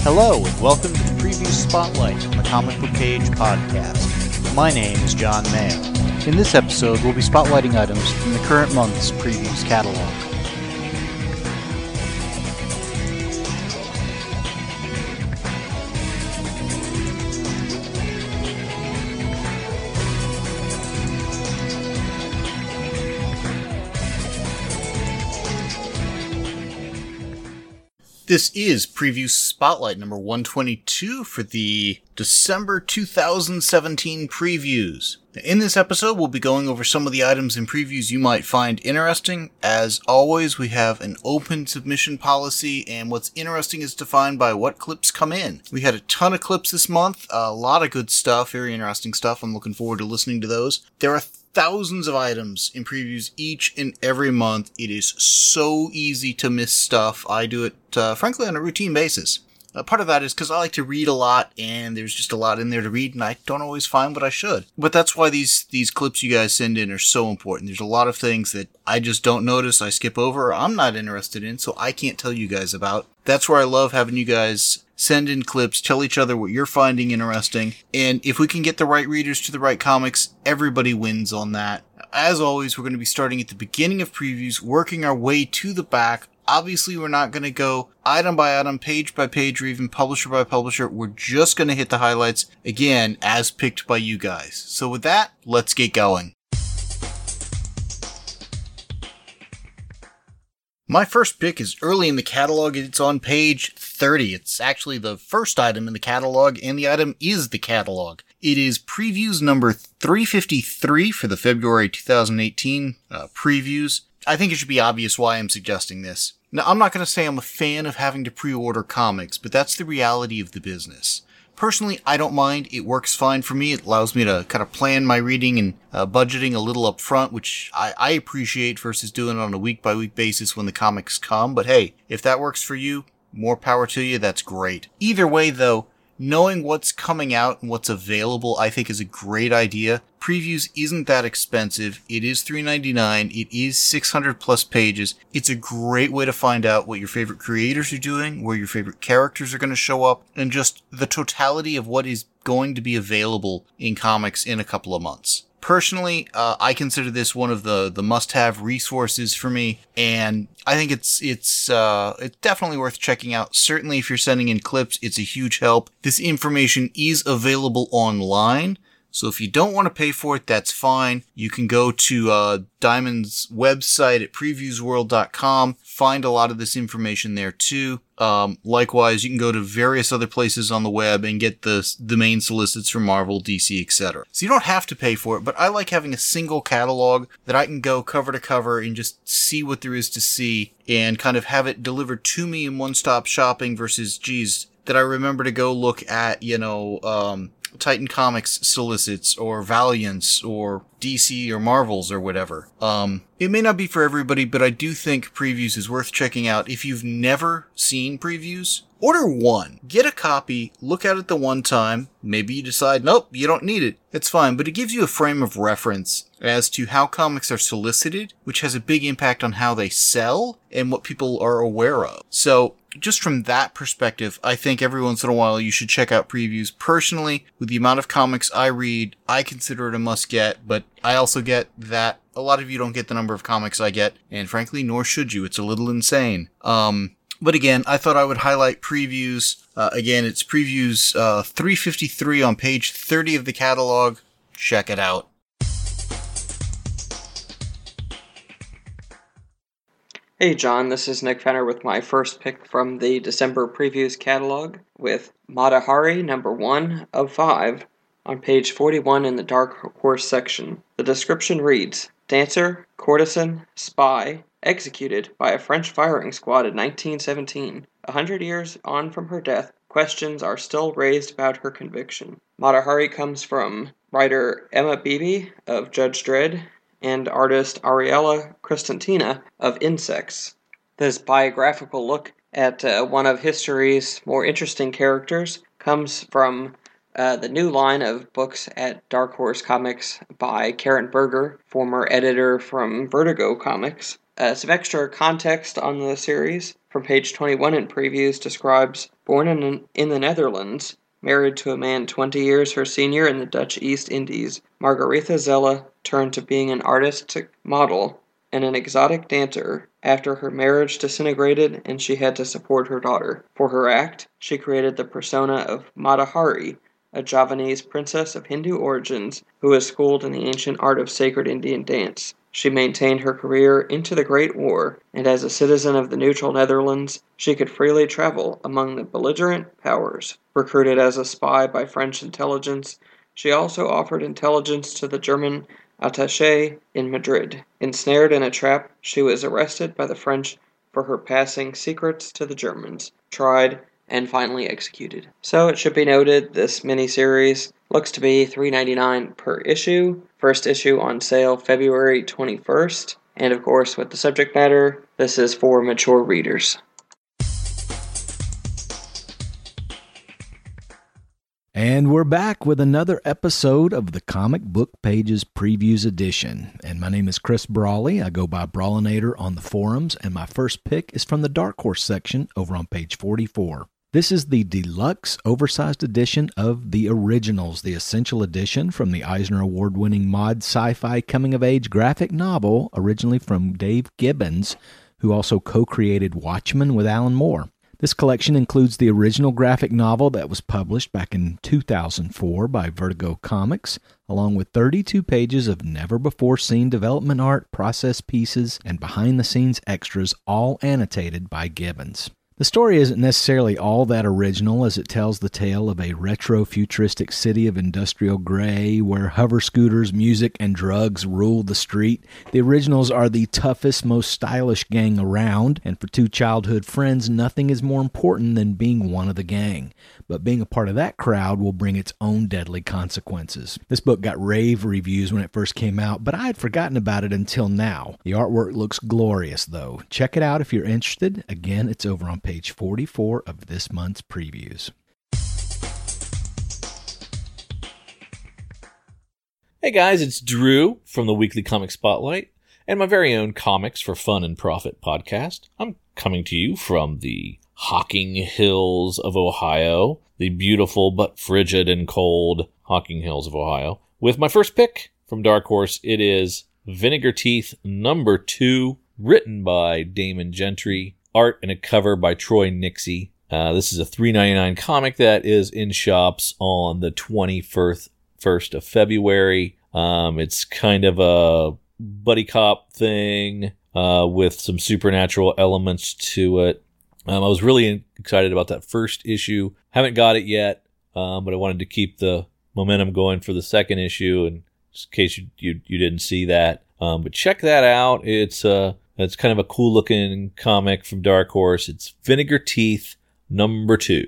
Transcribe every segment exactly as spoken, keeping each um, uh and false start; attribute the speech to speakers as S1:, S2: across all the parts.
S1: Hello, and welcome to the Preview Spotlight from the Comic Book Page podcast. My name is John Mayo. In this episode, we'll be spotlighting items from the current month's Previews catalog. This is Preview Spotlight number one twenty-two for the December two thousand seventeen previews. In this episode, we'll be going over some of the items and previews you might find interesting. As always, we have an open submission policy, and what's interesting is defined by what clips come in. We had a ton of clips this month, a lot of good stuff, very interesting stuff. I'm looking forward to listening to those. There are thousands of items in previews each and every month. It is so easy to miss stuff. I do it, uh, frankly, on a routine basis. Uh, part of that is because I like to read a lot, and there's just a lot in there to read, and I don't always find what I should. But that's why these these clips you guys send in are so important. There's a lot of things that I just don't notice, I skip over, or I'm not interested in, so I can't tell you guys about. That's where I love having you guys send in clips, tell each other what you're finding interesting, and if we can get the right readers to the right comics, everybody wins on that. As always, we're going to be starting at the beginning of previews, working our way to the back. Obviously, we're not going to go item by item, page by page, or even publisher by publisher. We're just going to hit the highlights, again, as picked by you guys. So with that, let's get going. My first pick is early in the catalog. It's on page thirty. It's actually the first item in the catalog, and the item is the catalog. It is previews number three fifty-three for the February two thousand eighteen uh, previews. I think it should be obvious why I'm suggesting this. Now, I'm not going to say I'm a fan of having to pre-order comics, but that's the reality of the business. Personally, I don't mind. It works fine for me. It allows me to kind of plan my reading and uh, budgeting a little up front, which I, I appreciate versus doing it on a week-by-week basis when the comics come. But hey, if that works for you, more power to you. That's great. Either way, though, knowing what's coming out and what's available, I think, is a great idea. Previews isn't that expensive. It is three ninety-nine. It is six hundred plus pages. It's a great way to find out what your favorite creators are doing, where your favorite characters are going to show up, and just the totality of what is going to be available in comics in a couple of months. Personally, uh, I consider this one of the, the must-have resources for me, and I think it's it's uh, it's definitely worth checking out. Certainly, if you're sending in clips, it's a huge help. This information is available online, so if you don't want to pay for it, that's fine. You can go to uh, Diamond's website at previews world dot com, find a lot of this information there too. Um, likewise, you can go to various other places on the web and get the the main solicits from Marvel, D C, et cetera. So you don't have to pay for it, but I like having a single catalog that I can go cover to cover and just see what there is to see and kind of have it delivered to me in one-stop shopping versus, geez, did I remember to go look at, you know, um, Titan Comics solicits or Valiant's or D C or Marvel's or whatever. Um, it may not be for everybody, but I do think previews is worth checking out. If you've never seen previews, order one. Get a copy, look at it the one time. Maybe you decide, nope, you don't need it. It's fine, but it gives you a frame of reference as to how comics are solicited, which has a big impact on how they sell and what people are aware of. So, just from that perspective, I think every once in a while you should check out previews. Personally, with the amount of comics I read, I consider it a must-get, but I also get that a lot of you don't get the number of comics I get, and frankly, nor should you. It's a little insane. Um, but again, I thought I would highlight previews. Uh, again, it's previews uh, three fifty-three on page thirty of the catalog. Check it out.
S2: Hey John, this is Nick Fenner with my first pick from the December Previews catalog with Mata Hari number one of five on page forty-one in the Dark Horse section. The description reads, Dancer, courtesan, spy, executed by a French firing squad in nineteen seventeen. A hundred years on from her death, questions are still raised about her conviction. Mata Hari comes from writer Emma Beebe of Judge Dredd and artist Ariella Cristantina of Insects. This biographical look at uh, one of history's more interesting characters comes from uh, the new line of books at Dark Horse Comics by Karen Berger, former editor from Vertigo Comics. Uh, some extra context on the series from page twenty-one in previews describes born in, in the Netherlands, married to a man twenty years her senior in the Dutch East Indies, Margaretha Zella turned to being an artistic model and an exotic dancer after her marriage disintegrated and she had to support her daughter. For her act, she created the persona of Mata Hari, a Javanese princess of Hindu origins who was schooled in the ancient art of sacred Indian dance. She maintained her career into the Great War, and as a citizen of the neutral Netherlands, she could freely travel among the belligerent powers. Recruited as a spy by French intelligence, she also offered intelligence to the German attaché in Madrid. Ensnared in a trap, she was arrested by the French for her passing secrets to the Germans, tried, and finally executed. So it should be noted, this miniseries looks to be three dollars and ninety-nine cents per issue. First issue on sale February twenty-first. And of course, with the subject matter, this is for mature readers.
S3: And we're back with another episode of the Comic Book Pages Previews Edition. And my name is Chris Brawley. I go by Brawlinator on the forums, and my first pick is from the Dark Horse section over on page forty-four. This is the deluxe, oversized edition of The Originals, the Essential Edition from the Eisner Award-winning mod sci-fi coming-of-age graphic novel, originally from Dave Gibbons, who also co-created Watchmen with Alan Moore. This collection includes the original graphic novel that was published back in two thousand four by Vertigo Comics, along with thirty-two pages of never-before-seen development art, process pieces, and behind-the-scenes extras, all annotated by Gibbons. The story isn't necessarily all that original, as it tells the tale of a retro-futuristic city of industrial gray where hover scooters, music, and drugs rule the street. The Originals are the toughest, most stylish gang around, and for two childhood friends, nothing is more important than being one of the gang. But being a part of that crowd will bring its own deadly consequences. This book got rave reviews when it first came out, but I had forgotten about it until now. The artwork looks glorious, though. Check it out if you're interested. Again, it's over on page forty-four of this month's previews.
S4: Hey guys, it's Drew from the Weekly Comic Spotlight and my very own Comics for Fun and Profit podcast. I'm coming to you from the Hocking Hills of Ohio, the beautiful but frigid and cold Hocking Hills of Ohio. With my first pick from Dark Horse, it is Vinegar Teeth number two, written by Damon Gentry, art and a cover by Troy Nixie. Uh, this is a three dollars and ninety-nine cents comic that is in shops on the twenty-first of February. Um, it's kind of a buddy cop thing uh, with some supernatural elements to it. Um, I was really excited about that first issue. Haven't got it yet, um, but I wanted to keep the momentum going for the second issue, in case you you, you didn't see that. Um, but check that out. It's uh, it's kind of a cool looking comic from Dark Horse. It's Vinegar Teeth number two.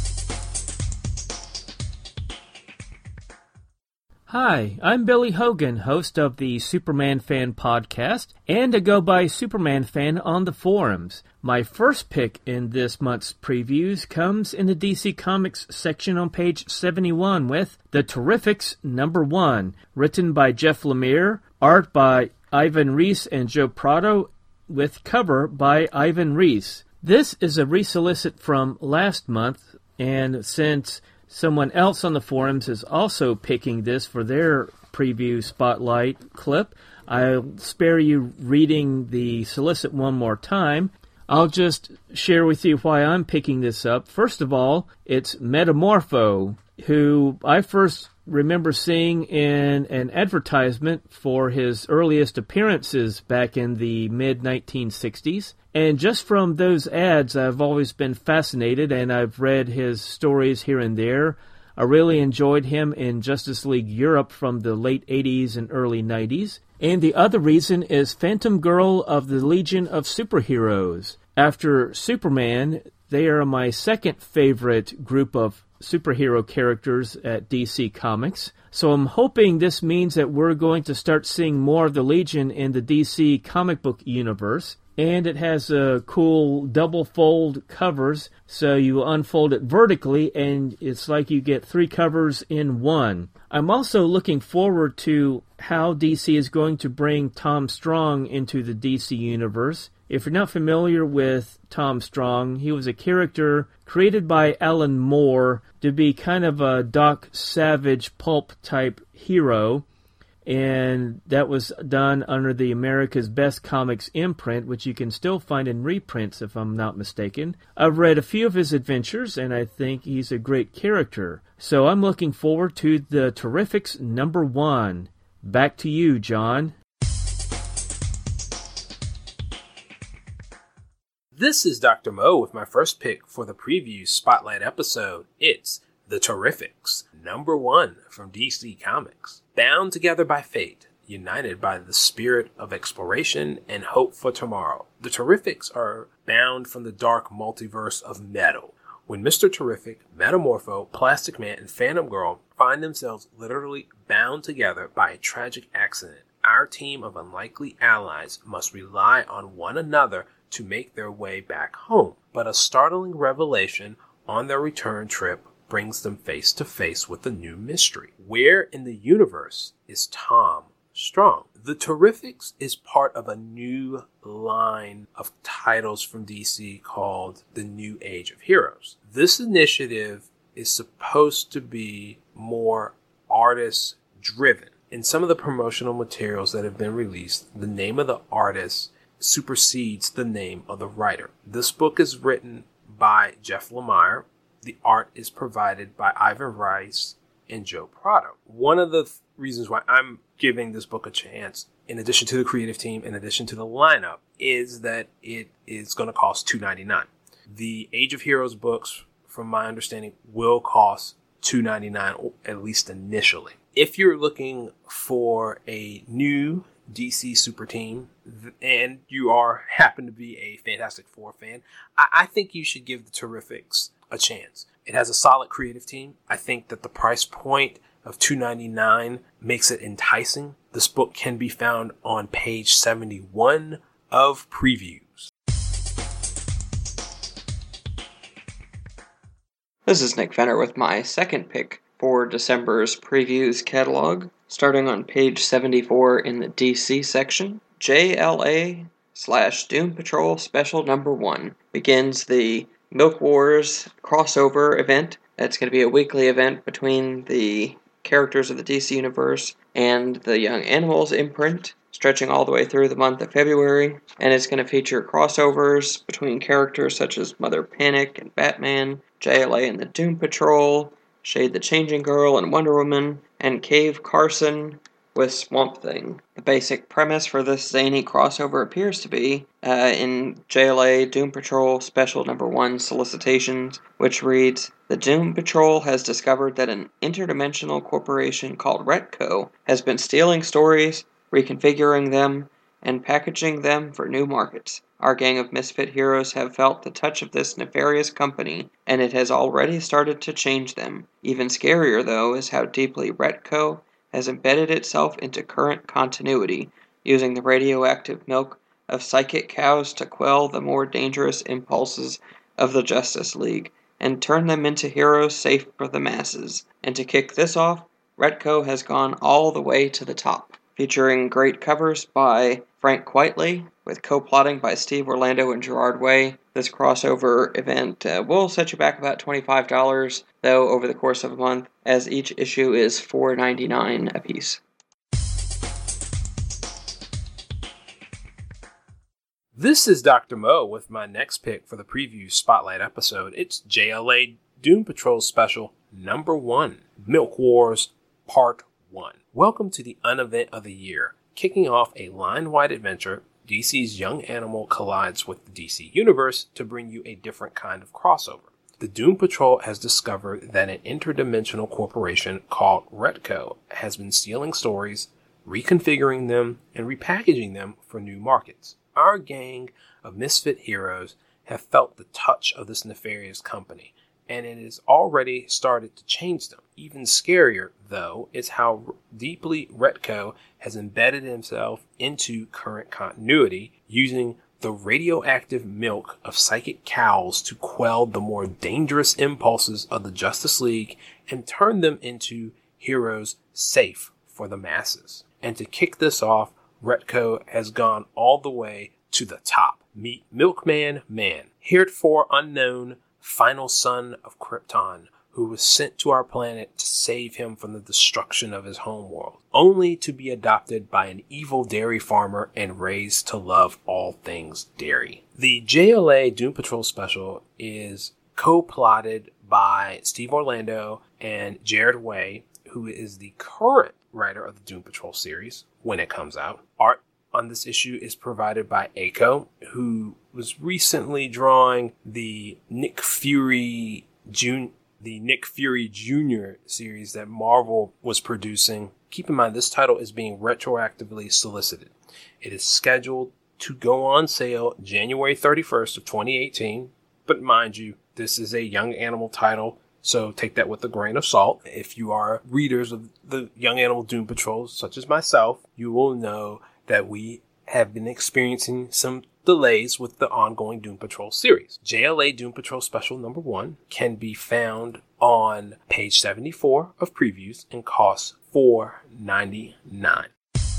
S5: Hi, I'm Billy Hogan, host of the Superman Fan Podcast, and a go-by Superman fan on the forums. My first pick in this month's previews comes in the D C Comics section on page seventy-one with The Terrifics number one, written by Jeff Lemire, art by Ivan Reis and Joe Prado, with cover by Ivan Reis. This is a resolicit from last month, and since someone else on the forums is also picking this for their preview spotlight clip, I'll spare you reading the solicit one more time. I'll just share with you why I'm picking this up. First of all, it's Metamorpho, who I first remember seeing in an advertisement for his earliest appearances back in the mid nineteen sixties. And just from those ads, I've always been fascinated, and I've read his stories here and there. I really enjoyed him in Justice League Europe from the late eighties and early nineties. And the other reason is Phantom Girl of the Legion of Superheroes. After Superman, they are my second favorite group of superhero characters at D C Comics. So I'm hoping this means that we're going to start seeing more of the Legion in the D C comic book universe. And it has uh, cool double fold covers, so you unfold it vertically, and it's like you get three covers in one. I'm also looking forward to how D C is going to bring Tom Strong into the D C universe. If you're not familiar with Tom Strong, he was a character created by Alan Moore to be kind of a Doc Savage pulp-type hero, and that was done under the America's Best Comics imprint, which you can still find in reprints if I'm not mistaken. I've read a few of his adventures, and I think he's a great character. So I'm looking forward to the Terrifics number one. Back to you, John.
S6: This is Doctor Mo with my first pick for the preview spotlight episode. It's The Terrifics, number one from D C Comics. Bound together by fate, united by the spirit of exploration and hope for tomorrow, the Terrifics are bound from the dark multiverse of metal. When Mister Terrific, Metamorpho, Plastic Man, and Phantom Girl find themselves literally bound together by a tragic accident, our team of unlikely allies must rely on one another to make their way back home. But a startling revelation on their return trip brings them face to face with a new mystery. Where in the universe is Tom Strong? The Terrifics is part of a new line of titles from D C called the New Age of Heroes. This initiative is supposed to be more artist driven. In some of the promotional materials that have been released, the name of the artist supersedes the name of the writer. This book is written by Jeff Lemire. The art is provided by Ivan Rice and Joe Prado. One of the th- reasons why I'm giving this book a chance, in addition to the creative team, in addition to the lineup, is that it is going to cost two dollars and ninety-nine cents. The Age of Heroes books, from my understanding, will cost two dollars and ninety-nine cents, at least initially. If you're looking for a new D C super team, and you are happen to be a Fantastic Four fan, I, I think you should give the Terrifics a chance. It has a solid creative team. I think that the price point of two dollars and ninety-nine cents makes it enticing. This book can be found on page seventy-one of Previews.
S2: This is Nick Fenner with my second pick for December's Previews catalog. Starting on page seventy-four in the D C section, J L A slash Doom Patrol Special Number one begins the Milk Wars crossover event. That's going to be a weekly event between the characters of the D C Universe and the Young Animals imprint, stretching all the way through the month of February, and it's going to feature crossovers between characters such as Mother Panic and Batman, J L A and the Doom Patrol, Shade the Changing Girl and Wonder Woman, and Cave Carson with Swamp Thing. The basic premise for this zany crossover appears to be uh, in J L A Doom Patrol Special Number one Solicitations, which reads, "The Doom Patrol has discovered that an interdimensional corporation called Retco has been stealing stories, reconfiguring them, and packaging them for new markets. Our gang of misfit heroes have felt the touch of this nefarious company, and it has already started to change them. Even scarier, though, is how deeply Retco has embedded itself into current continuity, using the radioactive milk of psychic cows to quell the more dangerous impulses of the Justice League, and turn them into heroes safe for the masses. And to kick this off, Retco has gone all the way to the top." Featuring great covers by Frank Quitely, with co-plotting by Steve Orlando and Gerard Way. This crossover event uh, will set you back about twenty-five dollars, though, over the course of a month, as each issue is four dollars and ninety-nine cents apiece.
S6: This is Doctor Mo with my next pick for the preview spotlight episode. It's J L A Doom Patrol Special Number one, Milk Wars Part one. Welcome to the unevent of the year. Kicking off a line-wide adventure, D C's Young Animal collides with the D C Universe to bring you a different kind of crossover. The Doom Patrol has discovered that an interdimensional corporation called Retco has been stealing stories, reconfiguring them, and repackaging them for new markets. Our gang of misfit heroes have felt the touch of this nefarious company, and it has already started to change them. Even scarier, though, is how deeply Retco has embedded himself into current continuity, using the radioactive milk of psychic cows to quell the more dangerous impulses of the Justice League and turn them into heroes safe for the masses. And to kick this off, Retco has gone all the way to the top. Meet Milkman Man, heretofore unknown final son of Krypton, who was sent to our planet to save him from the destruction of his homeworld, only to be adopted by an evil dairy farmer and raised to love all things dairy. The J L A Doom Patrol special is co-plotted by Steve Orlando and Jared Way, who is the current writer of the Doom Patrol series when it comes out. Art on this issue is provided by Aiko, who was recently drawing the Nick Fury Jun- the Nick Fury Junior series that Marvel was producing. Keep in mind, this title is being retroactively solicited. It is scheduled to go on sale January thirty-first of twenty eighteen, but mind you, this is a Young Animal title, so take that with a grain of salt. If you are readers of the Young Animal Doom Patrol, such as myself, you will know that we have been experiencing some delays with the ongoing Doom Patrol series. J L A Doom Patrol Special Number one can be found on page seventy-four of previews and costs four ninety-nine.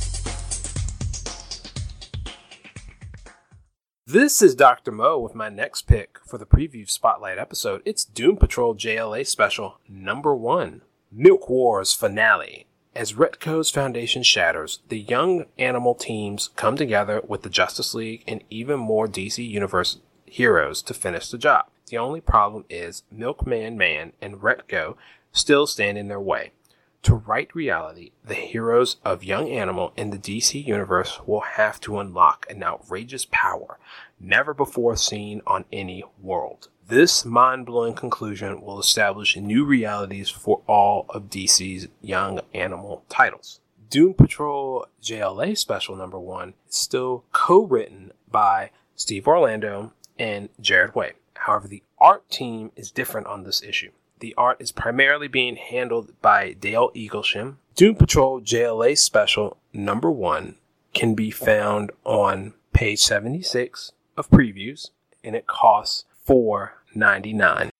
S6: This is Doctor Mo with my next pick for the preview spotlight episode. It's Doom Patrol J L A Special Number one, Milk Wars Finale. As Retco's foundation shatters, the Young Animal teams come together with the Justice League and even more D C Universe heroes to finish the job. The only problem is Milkman Man and Retco still stand in their way. To right reality, the heroes of Young Animal in the D C Universe will have to unlock an outrageous power never before seen on any world. This mind-blowing conclusion will establish new realities for all of D C's Young Animal titles. Doom Patrol J L A Special Number one is still co-written by Steve Orlando and Jared Way. However, the art team is different on this issue. The art is primarily being handled by Dale Eaglesham. Doom Patrol J L A Special Number one can be found on page seventy-six of previews, and it costs four ninety-nine.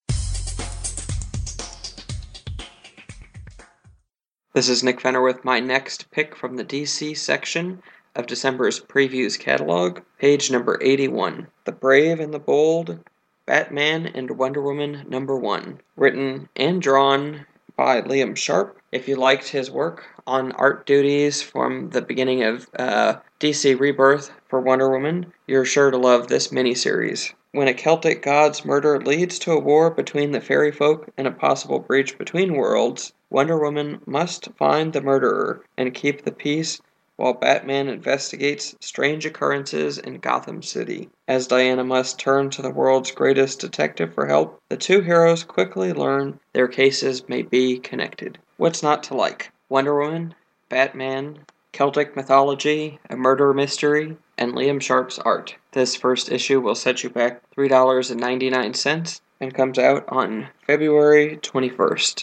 S2: This is Nick Fenner with my next pick from the D C section of December's previews catalog, page number eighty-one. The Brave and the Bold, Batman and Wonder Woman number one, written and drawn by Liam Sharp. If you liked his work on art duties from the beginning of uh, D C Rebirth for Wonder Woman, you're sure to love this miniseries. When a Celtic god's murder leads to a war between the fairy folk and a possible breach between worlds, Wonder Woman must find the murderer and keep the peace while Batman investigates strange occurrences in Gotham City. As Diana must turn to the world's greatest detective for help, the two heroes quickly learn their cases may be connected. What's not to like? Wonder Woman, Batman, Celtic mythology, a murder mystery, and Liam Sharp's art. This first issue will set you back three dollars and ninety-nine cents and comes out on February twenty-first.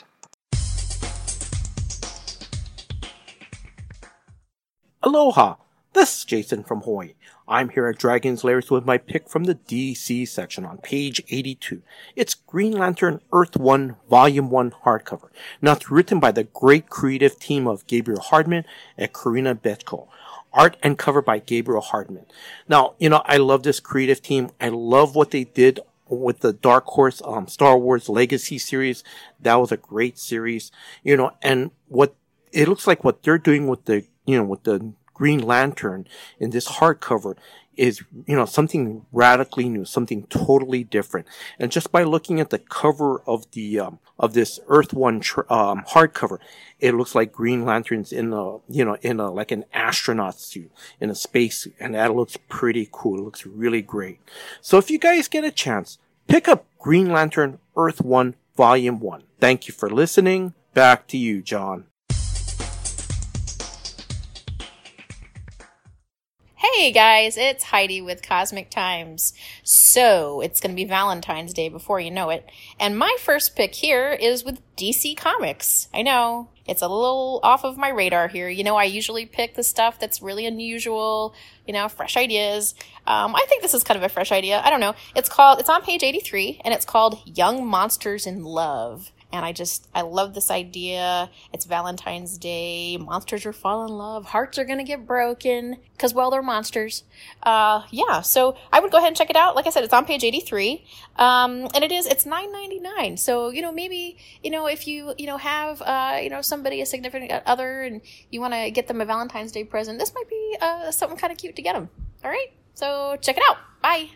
S7: Aloha! This is Jason from Hawaii. I'm here at Dragon's Lairs with my pick from the D C section on page eighty-two. It's Green Lantern Earth one Volume one hardcover. Now it's written by the great creative team of Gabriel Hardman and Karina Betko. Art and cover by Gabriel Hardman. Now, you know, I love this creative team. I love what they did with the Dark Horse um, Star Wars Legacy series. That was a great series. You know, and what it looks like what they're doing with the you know, with the Green Lantern in this hardcover is, you know, something radically new, something totally different. And just by looking at the cover of the, um, of this Earth One, tr- um, hardcover, it looks like Green Lantern's in a, you know, in a, like an astronaut suit, in a space suit. And that looks pretty cool. It looks really great. So if you guys get a chance, pick up Green Lantern Earth One Volume One. Thank you for listening. Back to you, John.
S8: Hey guys, it's Heidi with Cosmic Times. So, it's going to be Valentine's Day before you know it. And my first pick here is with D C Comics. I know, it's a little off of my radar here. You know, I usually pick the stuff that's really unusual, you know, fresh ideas. Um, I think this is kind of a fresh idea. I don't know. It's called, it's on page eighty-three, and it's called Young Monsters in Love. And I just, I love this idea. It's Valentine's Day. Monsters are fall in love. Hearts are going to get broken because, well, they're monsters. Uh, yeah, so I would go ahead and check it out. Like I said, it's on page eighty-three. Um, and it is, it's nine ninety-nine. So, you know, maybe, you know, if you, you know, have, uh, you know, somebody, a significant other, and you want to get them a Valentine's Day present, this might be uh, something kind of cute to get them. All right? So check it out. Bye.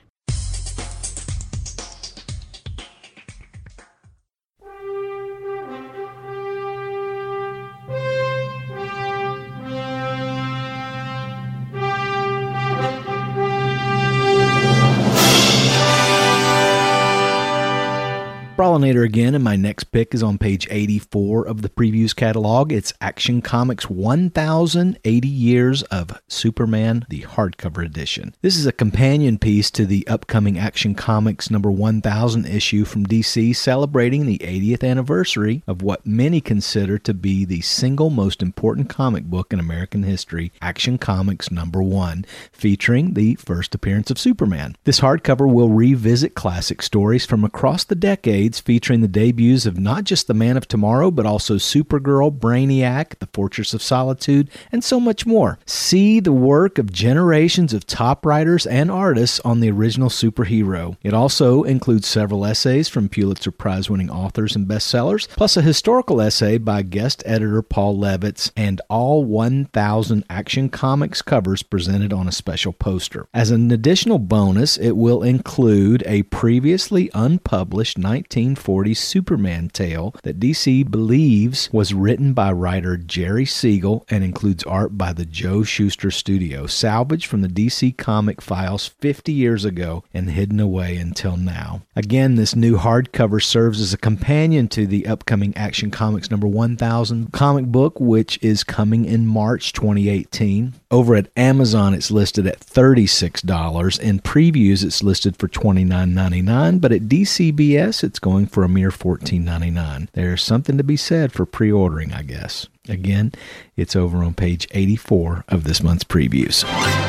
S3: Brawlinator again, and my next pick is on page eighty-four of the previews catalog. It's Action Comics one thousand eighty Years of Superman, the hardcover edition. This is a companion piece to the upcoming Action Comics number one thousand issue from D C, celebrating the eightieth anniversary of what many consider to be the single most important comic book in American history, Action Comics number one, featuring the first appearance of Superman. This hardcover will revisit classic stories from across the decades, featuring the debuts of not just the Man of Tomorrow, but also Supergirl, Brainiac, the Fortress of Solitude, and so much more. See the work of generations of top writers and artists on the original superhero. It also includes several essays from Pulitzer Prize-winning authors and bestsellers, plus a historical essay by guest editor Paul Levitz, and all one thousand Action Comics covers presented on a special poster. As an additional bonus, it will include a previously unpublished nineteen forties Superman tale that D C believes was written by writer Jerry Siegel and includes art by the Joe Shuster Studio, salvaged from the D C comic files fifty years ago and hidden away until now. Again, this new hardcover serves as a companion to the upcoming Action Comics number one thousand comic book, which is coming in March twenty eighteen. Over at Amazon, it's listed at thirty-six dollars. In previews, it's listed for twenty-nine ninety-nine, but at D C B S, it's going for a mere fourteen ninety-nine. There's something to be said for pre-ordering, I guess. Again, it's over on page eighty-four of this month's previews.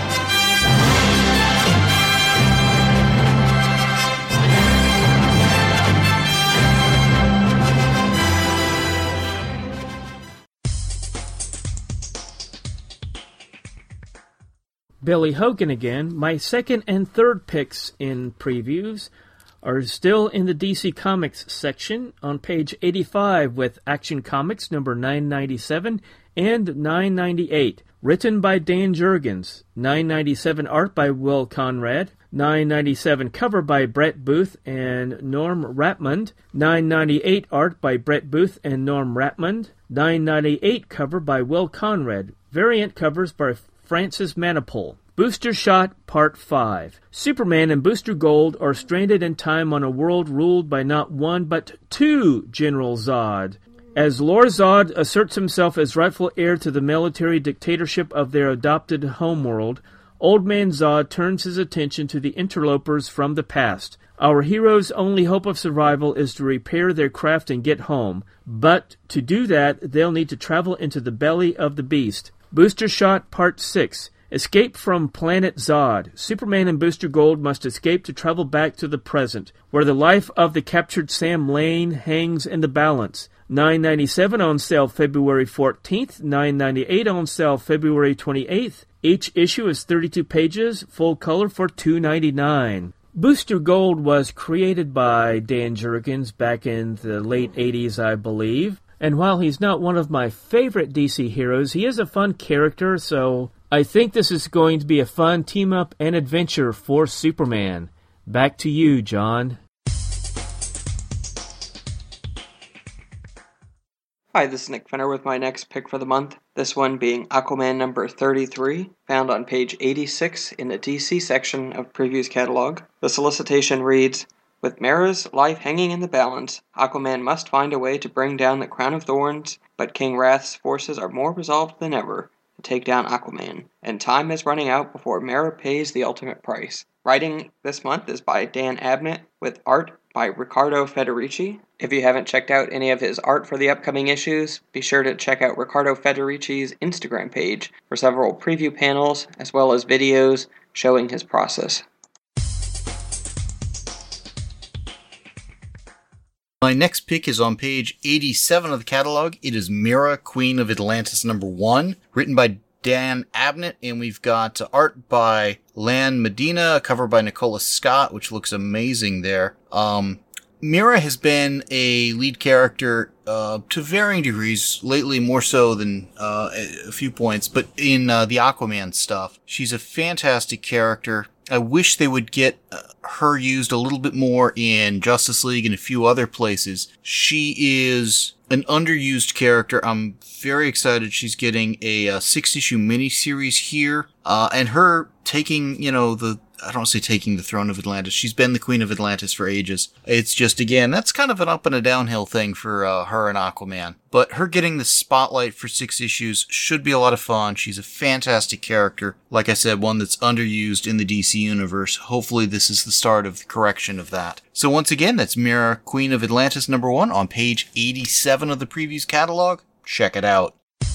S5: Billy Hogan again. My second and third picks in previews are still in the D C Comics section on page eighty-five with Action Comics number nine ninety-seven and nine ninety-eight. Written by Dan Jurgens. nine ninety-seven art by Will Conrad. nine ninety-seven cover by Brett Booth and Norm Rapmund. nine ninety-eight art by Brett Booth and Norm Rapmund. nine ninety-eight cover by Will Conrad. Variant covers by Francis Manapul. Booster Shot Part five. Superman and Booster Gold are stranded in time on a world ruled by not one but two General Zod. As Lord Zod asserts himself as rightful heir to the military dictatorship of their adopted homeworld, Old Man Zod turns his attention to the interlopers from the past. Our heroes' only hope of survival is to repair their craft and get home. But to do that, they'll need to travel into the belly of the beast. Booster Shot Part six. Escape from Planet Zod. Superman and Booster Gold must escape to travel back to the present, where the life of the captured Sam Lane hangs in the balance. nine ninety-seven on sale February fourteenth, nine ninety-eight on sale February twenty-eighth. Each issue is thirty-two pages, full color for two ninety-nine. Booster Gold was created by Dan Jurgens back in the late eighties, I believe. And while he's not one of my favorite D C heroes, he is a fun character, so I think this is going to be a fun team-up and adventure for Superman. Back to you, John.
S2: Hi, this is Nick Fenner with my next pick for the month. This one being Aquaman number thirty-three, found on page eighty-six in the D C section of Previews catalog. The solicitation reads, "With Mara's life hanging in the balance, Aquaman must find a way to bring down the Crown of Thorns, but King Wrath's forces are more resolved than ever to take down Aquaman, and time is running out before Mara pays the ultimate price." Writing this month is by Dan Abnett, with art by Riccardo Federici. If you haven't checked out any of his art for the upcoming issues, be sure to check out Riccardo Federici's Instagram page for several preview panels, as well as videos showing his process.
S1: My next pick is on page eighty-seven of the catalog. It is Mira, Queen of Atlantis number one, written by Dan Abnett, and we've got art by Lan Medina, a cover by Nicola Scott, which looks amazing there. Um, Mira has been a lead character uh, to varying degrees, lately more so than uh, a few points, but in uh, the Aquaman stuff. She's a fantastic character. I wish they would get uh, her used a little bit more in Justice League and a few other places. She is an underused character. I'm very excited she's getting a, a six-issue miniseries here. Uh, and her taking, you know, the, I don't want to say taking the throne of Atlantis. She's been the Queen of Atlantis for ages. It's just, again, that's kind of an up and a downhill thing for uh, her and Aquaman. But her getting the spotlight for six issues should be a lot of fun. She's a fantastic character. Like I said, one that's underused in the D C universe. Hopefully this is the start of the correction of that. So once again, that's Mira, Queen of Atlantis number one on page eighty-seven of the previews catalog. Check it out.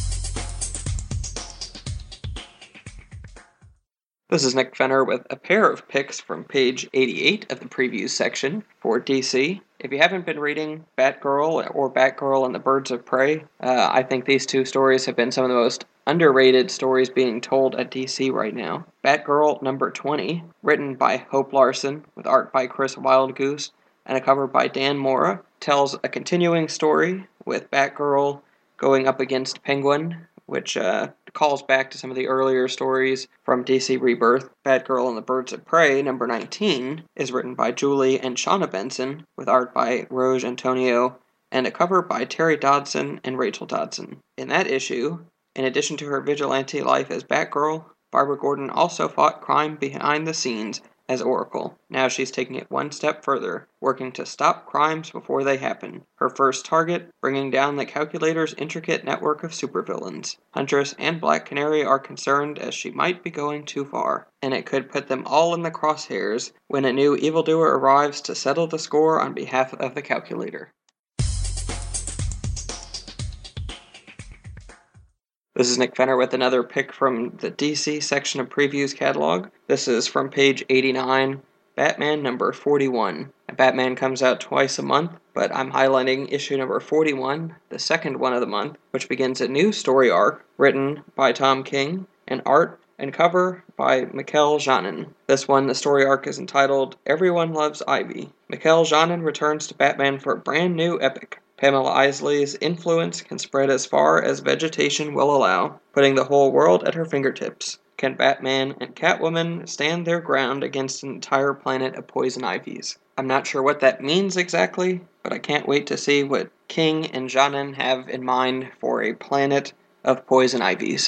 S2: This is Nick Fenner with a pair of picks from page eighty-eight of the previews section for D C. If you haven't been reading Batgirl or Batgirl and the Birds of Prey, uh, I think these two stories have been some of the most underrated stories being told at D C right now. Batgirl number twenty, written by Hope Larson with art by Chris Wildgoose and a cover by Dan Mora, tells a continuing story with Batgirl going up against Penguin, which uh, calls back to some of the earlier stories from D C Rebirth. Batgirl and the Birds of Prey, number nineteen, is written by Julie and Shauna Benson, with art by Roge Antonio, and a cover by Terry Dodson and Rachel Dodson. In that issue, in addition to her vigilante life as Batgirl, Barbara Gordon also fought crime behind the scenes as Oracle. Now she's taking it one step further, working to stop crimes before they happen. Her first target, bringing down the Calculator's intricate network of supervillains. Huntress and Black Canary are concerned as she might be going too far, and it could put them all in the crosshairs when a new evildoer arrives to settle the score on behalf of the Calculator. This is Nick Fenner with another pick from the D C section of Previews catalog. This is from page eighty-nine, Batman number forty-one. Batman comes out twice a month, but I'm highlighting issue number forty-one, the second one of the month, which begins a new story arc written by Tom King and art and cover by Mikel Janin. This one, the story arc is entitled Everyone Loves Ivy. Mikel Janin returns to Batman for a brand new epic. Pamela Isley's influence can spread as far as vegetation will allow, putting the whole world at her fingertips. Can Batman and Catwoman stand their ground against an entire planet of poison ivies? I'm not sure what that means exactly, but I can't wait to see what King and Janin have in mind for a planet of poison ivies.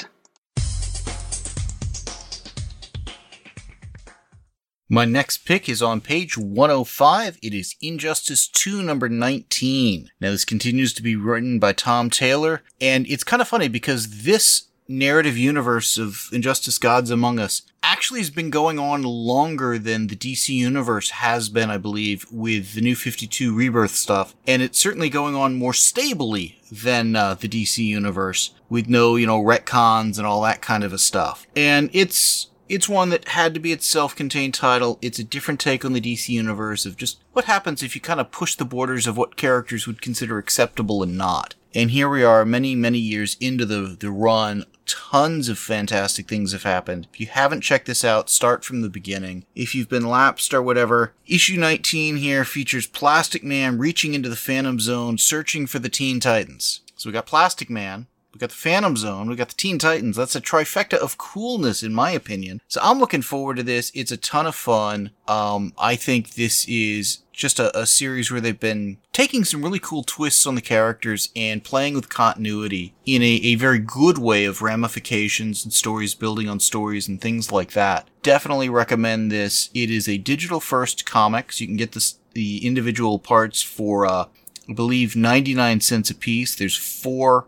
S1: My next pick is on page one oh five. It is Injustice two, number nineteen. Now, this continues to be written by Tom Taylor, and it's kind of funny because this narrative universe of Injustice Gods Among Us actually has been going on longer than the D C universe has been, I believe, with the New fifty-two Rebirth stuff, and it's certainly going on more stably than uh, the D C universe, with no, you know, retcons and all that kind of a stuff. And it's It's one that had to be its self-contained title. It's a different take on the D C universe of just what happens if you kind of push the borders of what characters would consider acceptable and not. And here we are, many, many years into the, the run. Tons of fantastic things have happened. If you haven't checked this out, start from the beginning. If you've been lapsed or whatever, issue nineteen here features Plastic Man reaching into the Phantom Zone, searching for the Teen Titans. So we got Plastic Man. We got the Phantom Zone, we got the Teen Titans. That's a trifecta of coolness, in my opinion. So I'm looking forward to this. It's a ton of fun. Um, I think this is just a, a series where they've been taking some really cool twists on the characters and playing with continuity in a, a very good way of ramifications and stories building on stories and things like that. Definitely recommend this. It is a digital-first comic, so you can get this, the individual parts for, uh, I believe, ninety-nine cents a piece. There's four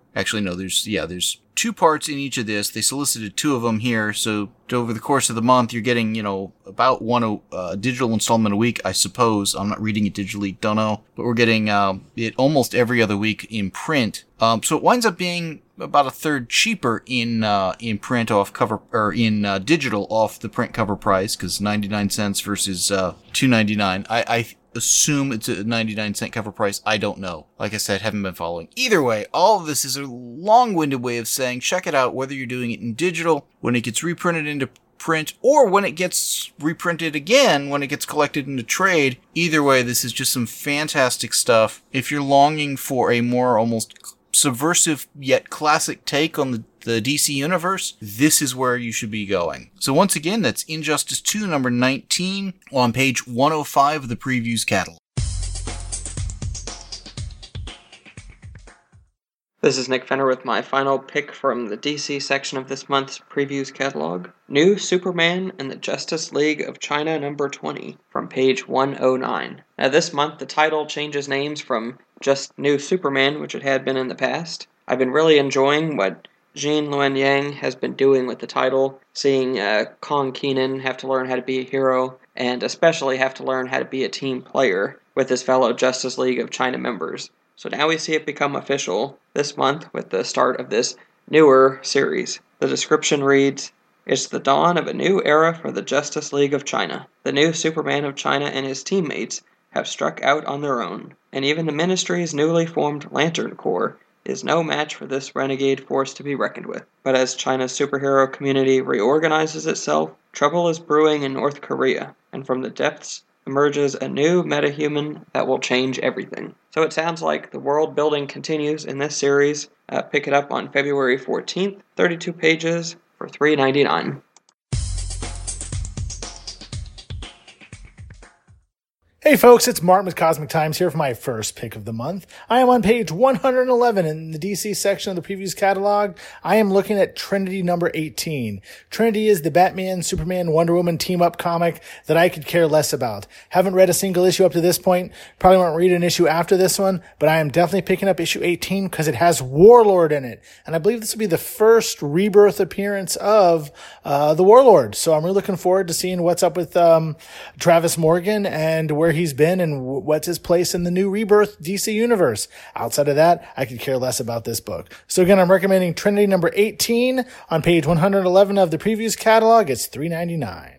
S1: Actually, no, there's, yeah, there's two parts in each of this. They solicited two of them here, so over the course of the month, you're getting, you know, about one uh, digital installment a week, I suppose. I'm not reading it digitally, don't know. But we're getting uh, it almost every other week in print. Um, so it winds up being about a third cheaper in uh, in print off cover, or in uh, digital off the print cover price, because ninety-nine cents versus uh, two ninety-nine. I, I assume it's a ninety-nine cent cover price. I don't know. Like I said, haven't been following. Either way, all of this is a long-winded way of saying check it out, whether you're doing it in digital, when it gets reprinted into print, or when it gets reprinted again, when it gets collected into trade. Either way, this is just some fantastic stuff. If you're longing for a more almost subversive yet classic take on the, the D C universe, this is where you should be going. So once again, that's Injustice two, number nineteen, on page one oh five of the Previews catalog.
S2: This is Nick Fenner with my final pick from the D C section of this month's Previews catalog. New Superman and the Justice League of China number twenty, from page one oh nine. Now this month the title changes names from just New Superman, which it had been in the past. I've been really enjoying what Jean Luen Yang has been doing with the title, seeing uh, Kong Keenan have to learn how to be a hero, and especially have to learn how to be a team player with his fellow Justice League of China members. So now we see it become official this month with the start of this newer series. The description reads, "It's the dawn of a new era for the Justice League of China. The new Superman of China and his teammates have struck out on their own, and even the Ministry's newly formed Lantern Corps is no match for this renegade force to be reckoned with. But as China's superhero community reorganizes itself, trouble is brewing in North Korea, and from the depths emerges a new metahuman that will change everything." So it sounds like the world building continues in this series. Uh, pick it up on February fourteenth, thirty-two pages for three ninety-nine.
S9: Hey folks, it's Martin with Cosmic Times here for my first pick of the month. I am on page one hundred eleven in the D C section of the Previews catalog. I am looking at Trinity number eighteen. Trinity is the Batman, Superman, Wonder Woman team-up comic that I could care less about. Haven't read a single issue up to this point. Probably won't read an issue after this one, but I am definitely picking up issue eighteen because it has Warlord in it. And I believe this will be the first rebirth appearance of uh the Warlord. So I'm really looking forward to seeing what's up with um Travis Morgan and where he's been and what's his place in the new rebirth D C universe. Outside of that, I could care less about this book. So again, I'm recommending Trinity number eighteen on page one hundred eleven of the Previews catalog. It's three ninety-nine.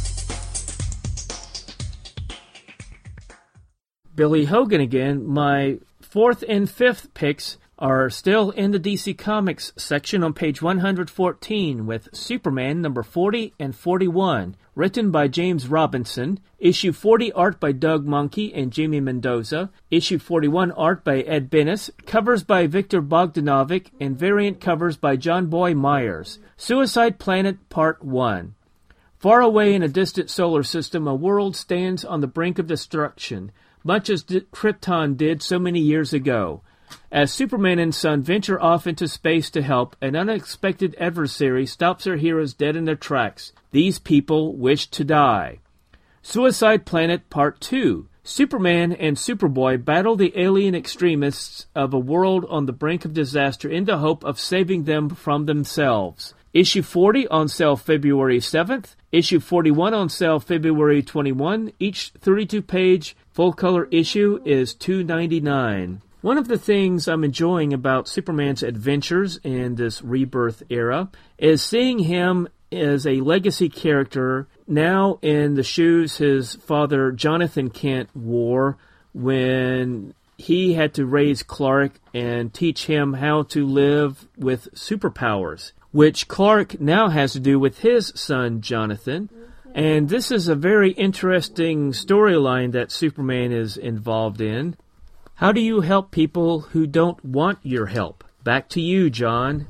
S5: Billy Hogan again. My fourth and fifth picks are still in the D C Comics section on page one hundred fourteen with Superman number forty and forty-one, written by James Robinson, issue forty art by Doug Monkey and Jimmy Mendoza, issue forty-one art by Ed Bennis, covers by Victor Bogdanovic, and variant covers by John Boy Myers. Suicide Planet Part one. Far away in a distant solar system, a world stands on the brink of destruction, much as D- Krypton did so many years ago. As Superman and Son venture off into space to help, an unexpected adversary stops our heroes dead in their tracks. These people wish to die. Suicide Planet Part two. Superman and Superboy battle the alien extremists of a world on the brink of disaster in the hope of saving them from themselves. Issue forty on sale February seventh. Issue forty-one on sale February twenty-first. Each thirty-two page full-color issue is two ninety-nine. One of the things I'm enjoying about Superman's adventures in this rebirth era is seeing him as a legacy character now in the shoes his father Jonathan Kent wore when he had to raise Clark and teach him how to live with superpowers, which Clark now has to do with his son Jonathan. And this is a very interesting storyline that Superman is involved in. How do you help people who don't want your help? Back to you, John.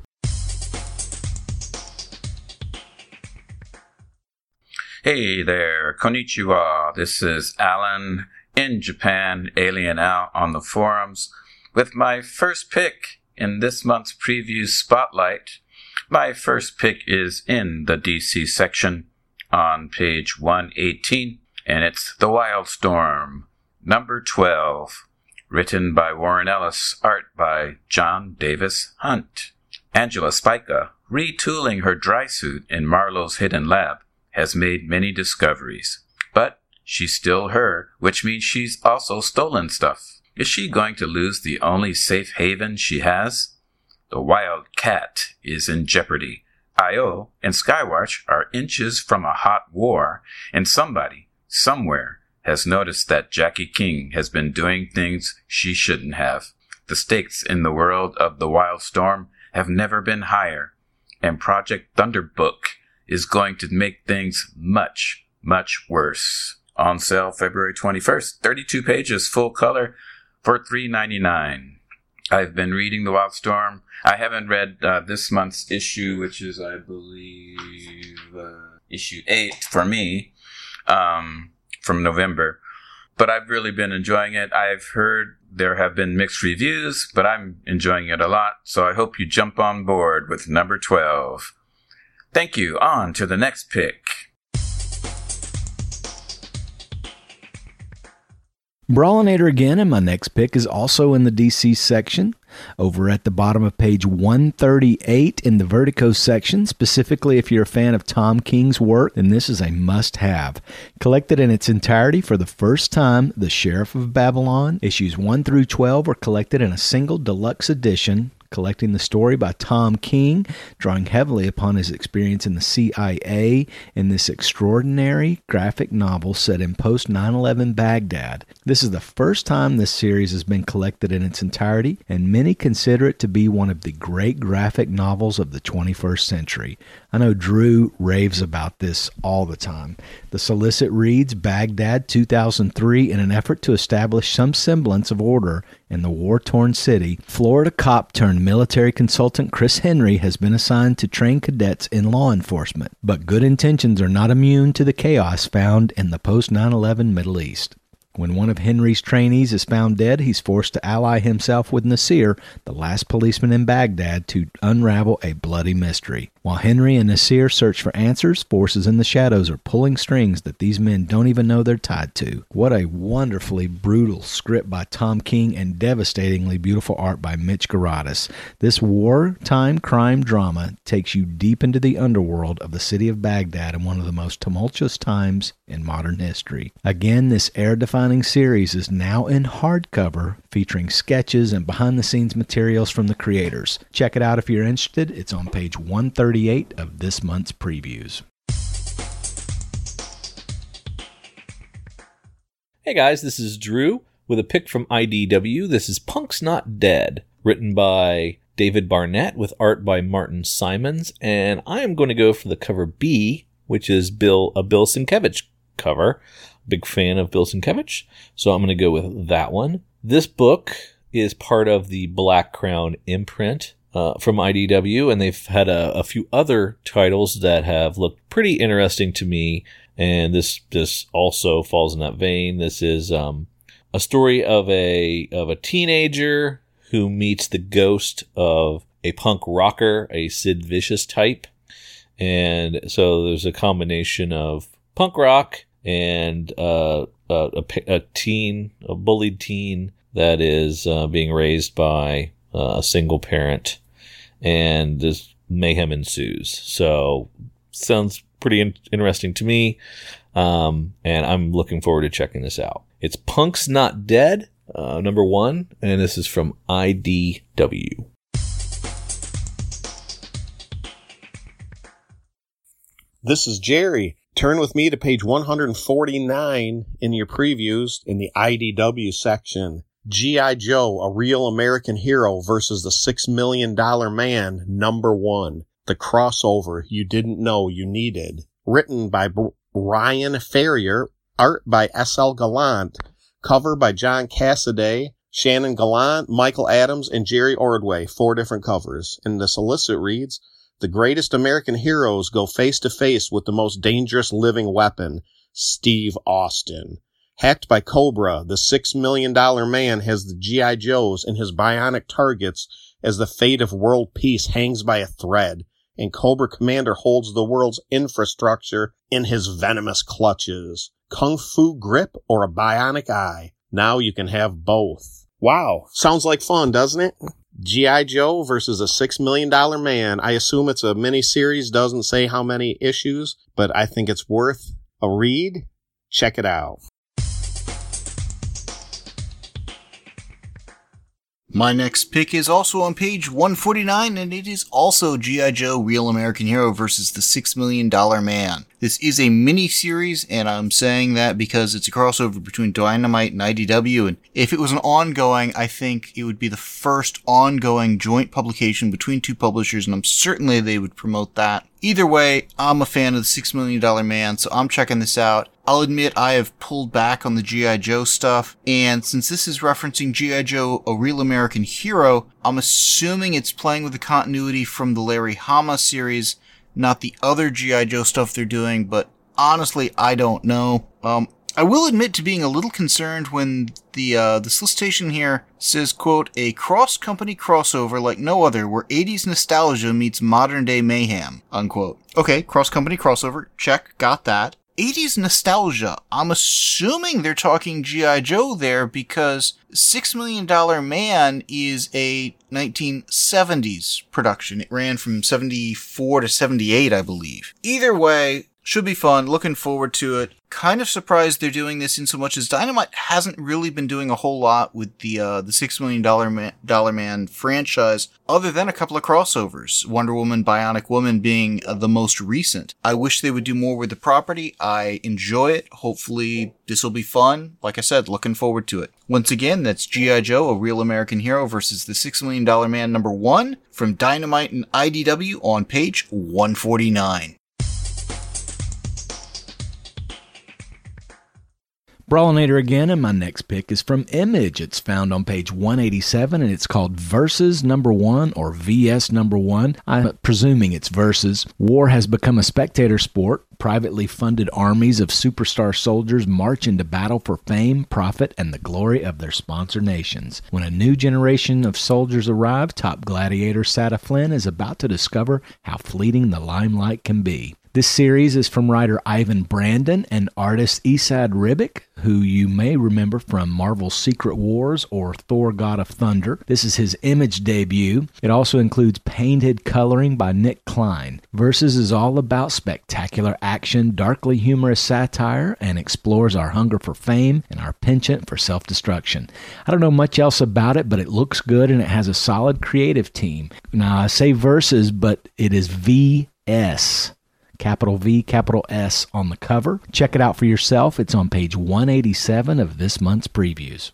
S10: Hey there, konnichiwa. This is Alan in Japan, Alien Al on the forums, with my first pick in this month's preview spotlight. My first pick is in the D C section on page one eighteen, and it's The Wildstorm, number twelve. written by Warren Ellis, art by John Davis Hunt. Angela Spica, retooling her dry suit in Marlowe's hidden lab, has made many discoveries. But she's still her, which means she's also stolen stuff. Is she going to lose the only safe haven she has? The wild cat is in jeopardy. Io and Skywatch are inches from a hot war, and somebody, somewhere, has noticed that Jackie King has been doing things she shouldn't have. The stakes in the world of the Wildstorm have never been higher, and Project Thunderbook is going to make things much, much worse. On sale February twenty-first, thirty-two pages, full color, for three dollars and ninety-nine cents. I've been reading The Wildstorm. I haven't read uh, this month's issue, which is, I believe, uh, issue eight for me, um, from November. But I've really been enjoying it. I've heard there have been mixed reviews, but I'm enjoying it a lot, so I hope you jump on board with number twelve. Thank you. On to the next pick.
S3: Brawlinator again, and my next pick is also in the D C section. Over at the bottom of page one thirty-eight in the Vertigo section, specifically if you're a fan of Tom King's work, then this is a must-have. Collected in its entirety for the first time, The Sheriff of Babylon, issues one through twelve were collected in a single deluxe edition, collecting the story by Tom King, drawing heavily upon his experience in the C I A in this extraordinary graphic novel set in post nine eleven Baghdad. This is the first time this series has been collected in its entirety, and many consider it to be one of the great graphic novels of the twenty-first century. I know Drew raves about this all the time. The solicit reads, Baghdad two thousand three, in an effort to establish some semblance of order in the war-torn city, Florida cop turned military consultant Chris Henry has been assigned to train cadets in law enforcement. But good intentions are not immune to the chaos found in the post nine eleven Middle East. When one of Henry's trainees is found dead, he's forced to ally himself with Nasir, the last policeman in Baghdad, to unravel a bloody mystery. While Henry and Nasir search for answers, forces in the shadows are pulling strings that these men don't even know they're tied to. What a wonderfully brutal script by Tom King and devastatingly beautiful art by Mitch Geratis. This wartime crime drama takes you deep into the underworld of the city of Baghdad in one of the most tumultuous times in modern history. Again, this era-defining series is now in hardcover, featuring sketches and behind-the-scenes materials from the creators. Check it out if you're interested. It's on page one thirty-eight of this month's previews.
S4: Hey guys, this is Drew with a pick from I D W. This is Punk's Not Dead, written by David Barnett with art by Martin Simons, and I am going to go for the cover B, which is Bill a Bill Sienkiewicz cover. Big fan of Bill Sienkiewicz, so I'm going to go with that one. This book is part of the Black Crown imprint uh, from I D W, and they've had a, a few other titles that have looked pretty interesting to me, and this this also falls in that vein. This is um, a story of a of a teenager who meets the ghost of a punk rocker, a Sid Vicious type, and so there's a combination of punk rock and uh, a, a, a teen, a bullied teen that is uh, being raised by uh, a single parent, and this mayhem ensues. So, sounds pretty in- interesting to me, um, and I'm looking forward to checking this out. It's Punk's Not Dead, uh, number one, and this is from I D W.
S11: This is Jerry. Turn with me to page one forty-nine in your previews in the I D W section. G I. Joe, A Real American Hero versus the Six Million Dollar Man, number one. The crossover you didn't know you needed. Written by Brian Ferrier, art by S L Gallant, cover by John Cassaday, Shannon Gallant, Michael Adams, and Jerry Ordway. Four different covers. And the solicit reads, the greatest American heroes go face-to-face with the most dangerous living weapon, Steve Austin. Hacked by Cobra, the Six Million Dollar Man has the G I. Joes and his bionic targets as the fate of world peace hangs by a thread, and Cobra Commander holds the world's infrastructure in his venomous clutches. Kung Fu grip or a bionic eye? Now you can have both. Wow, sounds like fun, doesn't it? G I. Joe versus a six million dollars Man. I assume it's a mini-series, doesn't say how many issues, but I think it's worth a read. Check it out.
S1: My next pick is also on page one forty-nine, and it is also G I. Joe Real American Hero versus the six million dollars Man. This is a mini-series, and I'm saying that because it's a crossover between Dynamite and I D W, and if it was an ongoing, I think it would be the first ongoing joint publication between two publishers, and I'm certainly they would promote that. Either way, I'm a fan of the six million dollars Man, so I'm checking this out. I'll admit I have pulled back on the G I. Joe stuff, and since this is referencing G I. Joe, A Real American Hero, I'm assuming it's playing with the continuity from the Larry Hama series, not the other G I. Joe stuff they're doing, but honestly, I don't know. Um, I will admit to being a little concerned when the uh, the solicitation here says, quote, a cross-company crossover like no other where eighties nostalgia meets modern-day mayhem, unquote. Okay, cross-company crossover, check, got that. eighties nostalgia, I'm assuming they're talking G I. Joe there because six million dollars Man is a nineteen seventies production. It ran from seventy-four to seventy-eight, I believe. Either way, should be fun. Looking forward to it. Kind of surprised they're doing this in so much as Dynamite hasn't really been doing a whole lot with the uh, the six million dollars Man, Dollar Man franchise, other than a couple of crossovers. Wonder Woman, Bionic Woman being uh, the most recent. I wish they would do more with the property. I enjoy it. Hopefully this will be fun. Like I said, looking forward to it. Once again, that's G I. Joe, A Real American Hero versus the six million dollars Man number one from Dynamite and I D W on page one forty-nine.
S3: Brawlinator again, and my next pick is from Image. It's found on page one eighty-seven, and it's called Versus Number One, or V S Number One. I'm presuming it's Versus. War has become a spectator sport. Privately funded armies of superstar soldiers march into battle for fame, profit, and the glory of their sponsor nations. When a new generation of soldiers arrive, top gladiator Sada Flynn is about to discover how fleeting the limelight can be. This series is from writer Ivan Brandon and artist Esad Ribic, who you may remember from Marvel's Secret Wars or Thor God of Thunder. This is his Image debut. It also includes painted coloring by Nick Klein. Versus is all about spectacular action, darkly humorous satire, and explores our hunger for fame and our penchant for self-destruction. I don't know much else about it, but it looks good and it has a solid creative team. Now, I say Versus, but it is V S. Capital V, capital S on the cover. Check it out for yourself. It's on page one eighty-seven of this month's previews.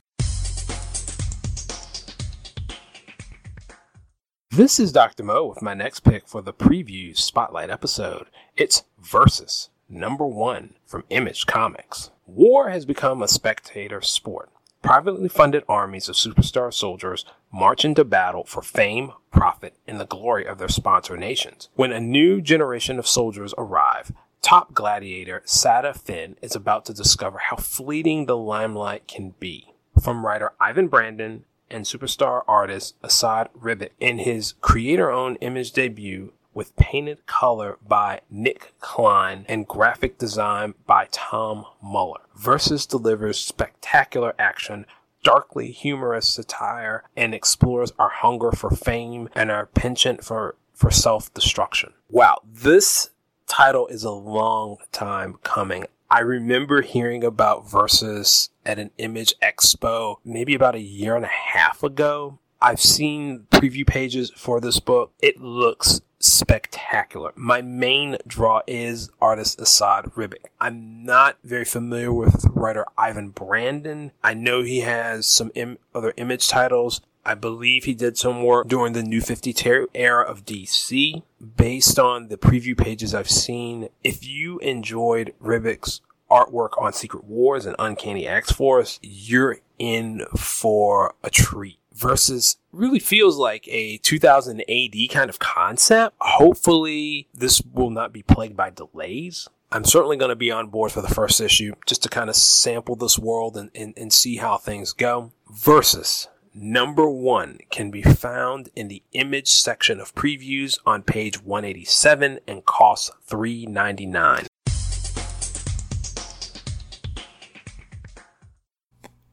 S6: This is Doctor Mo with my next pick for the preview spotlight episode. It's Versus Number One from Image Comics. War has become a spectator sport. Privately funded armies of superstar soldiers march into battle for fame, profit, and the glory of their sponsor nations. When a new generation of soldiers arrive, top gladiator Sada Flynn is about to discover how fleeting the limelight can be. From writer Ivan Brandon and superstar artist Esad Ribic in his creator-owned Image debut, with painted color by Nick Klein and graphic design by Tom Muller. Versus delivers spectacular action, darkly humorous satire, and explores our hunger for fame and our penchant for, for self-destruction. Wow, this title is a long time coming. I remember hearing about Versus at an Image Expo maybe about a year and a half ago. I've seen preview pages for this book. It looks spectacular. My main draw is artist Esad Ribic. I'm not very familiar with writer Ivan Brandon. I know he has some im- other Image titles. I believe he did some work during the New fifty-two era of D C. Based on the preview pages I've seen, if you enjoyed Ribic's artwork on Secret Wars and Uncanny X-Force, you're in for a treat. Versus really feels like a two thousand A D kind of concept. Hopefully this will not be plagued by delays. I'm certainly going to be on board for the first issue just to kind of sample this world and, and, and see how things go. Versus Number One can be found in the Image section of previews on page one eighty-seven and costs three ninety-nine.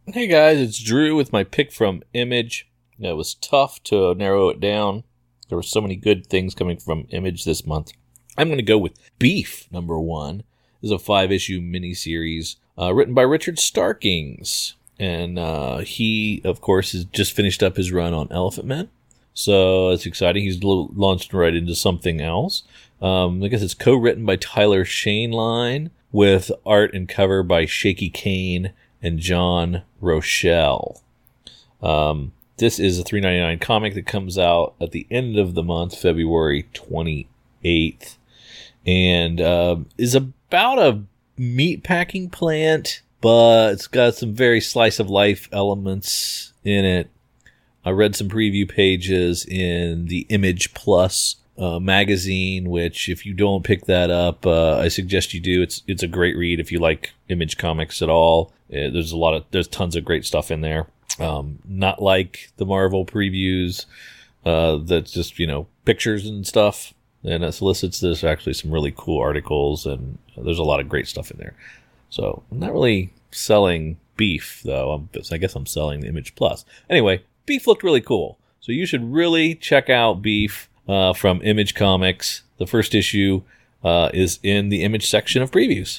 S4: Hey guys, it's Drew with my pick from Image. It was tough to narrow it down. There were so many good things coming from Image this month. I'm going to go with Beef, number one. This is a five-issue miniseries uh, written by Richard Starkings. And uh, he, of course, has just finished up his run on Elephant Man. So it's exciting. He's l- launched right into something else. Um, I guess it's co-written by Tyler Shaneline with art and cover by Shaky Kane and John Rochelle. Um, this is a three ninety-nine comic that comes out at the end of the month, February twenty-eighth, and uh, is about a meatpacking plant, but it's got some very slice of life elements in it. I read some preview pages in the Image Plus uh, magazine, which if you don't pick that up, uh, I suggest you do. It's it's a great read if you like Image comics at all. Uh, there's a lot of there's tons of great stuff in there. Um, not like the Marvel previews, uh, that's just, you know, pictures and stuff, and it solicits. There's actually some really cool articles, and there's a lot of great stuff in there. So I'm not really selling Beef, though. I'm, I guess I'm selling the Image Plus. Anyway, Beef looked really cool, so you should really check out Beef uh, from Image Comics. The first issue uh, is in the Image section of previews.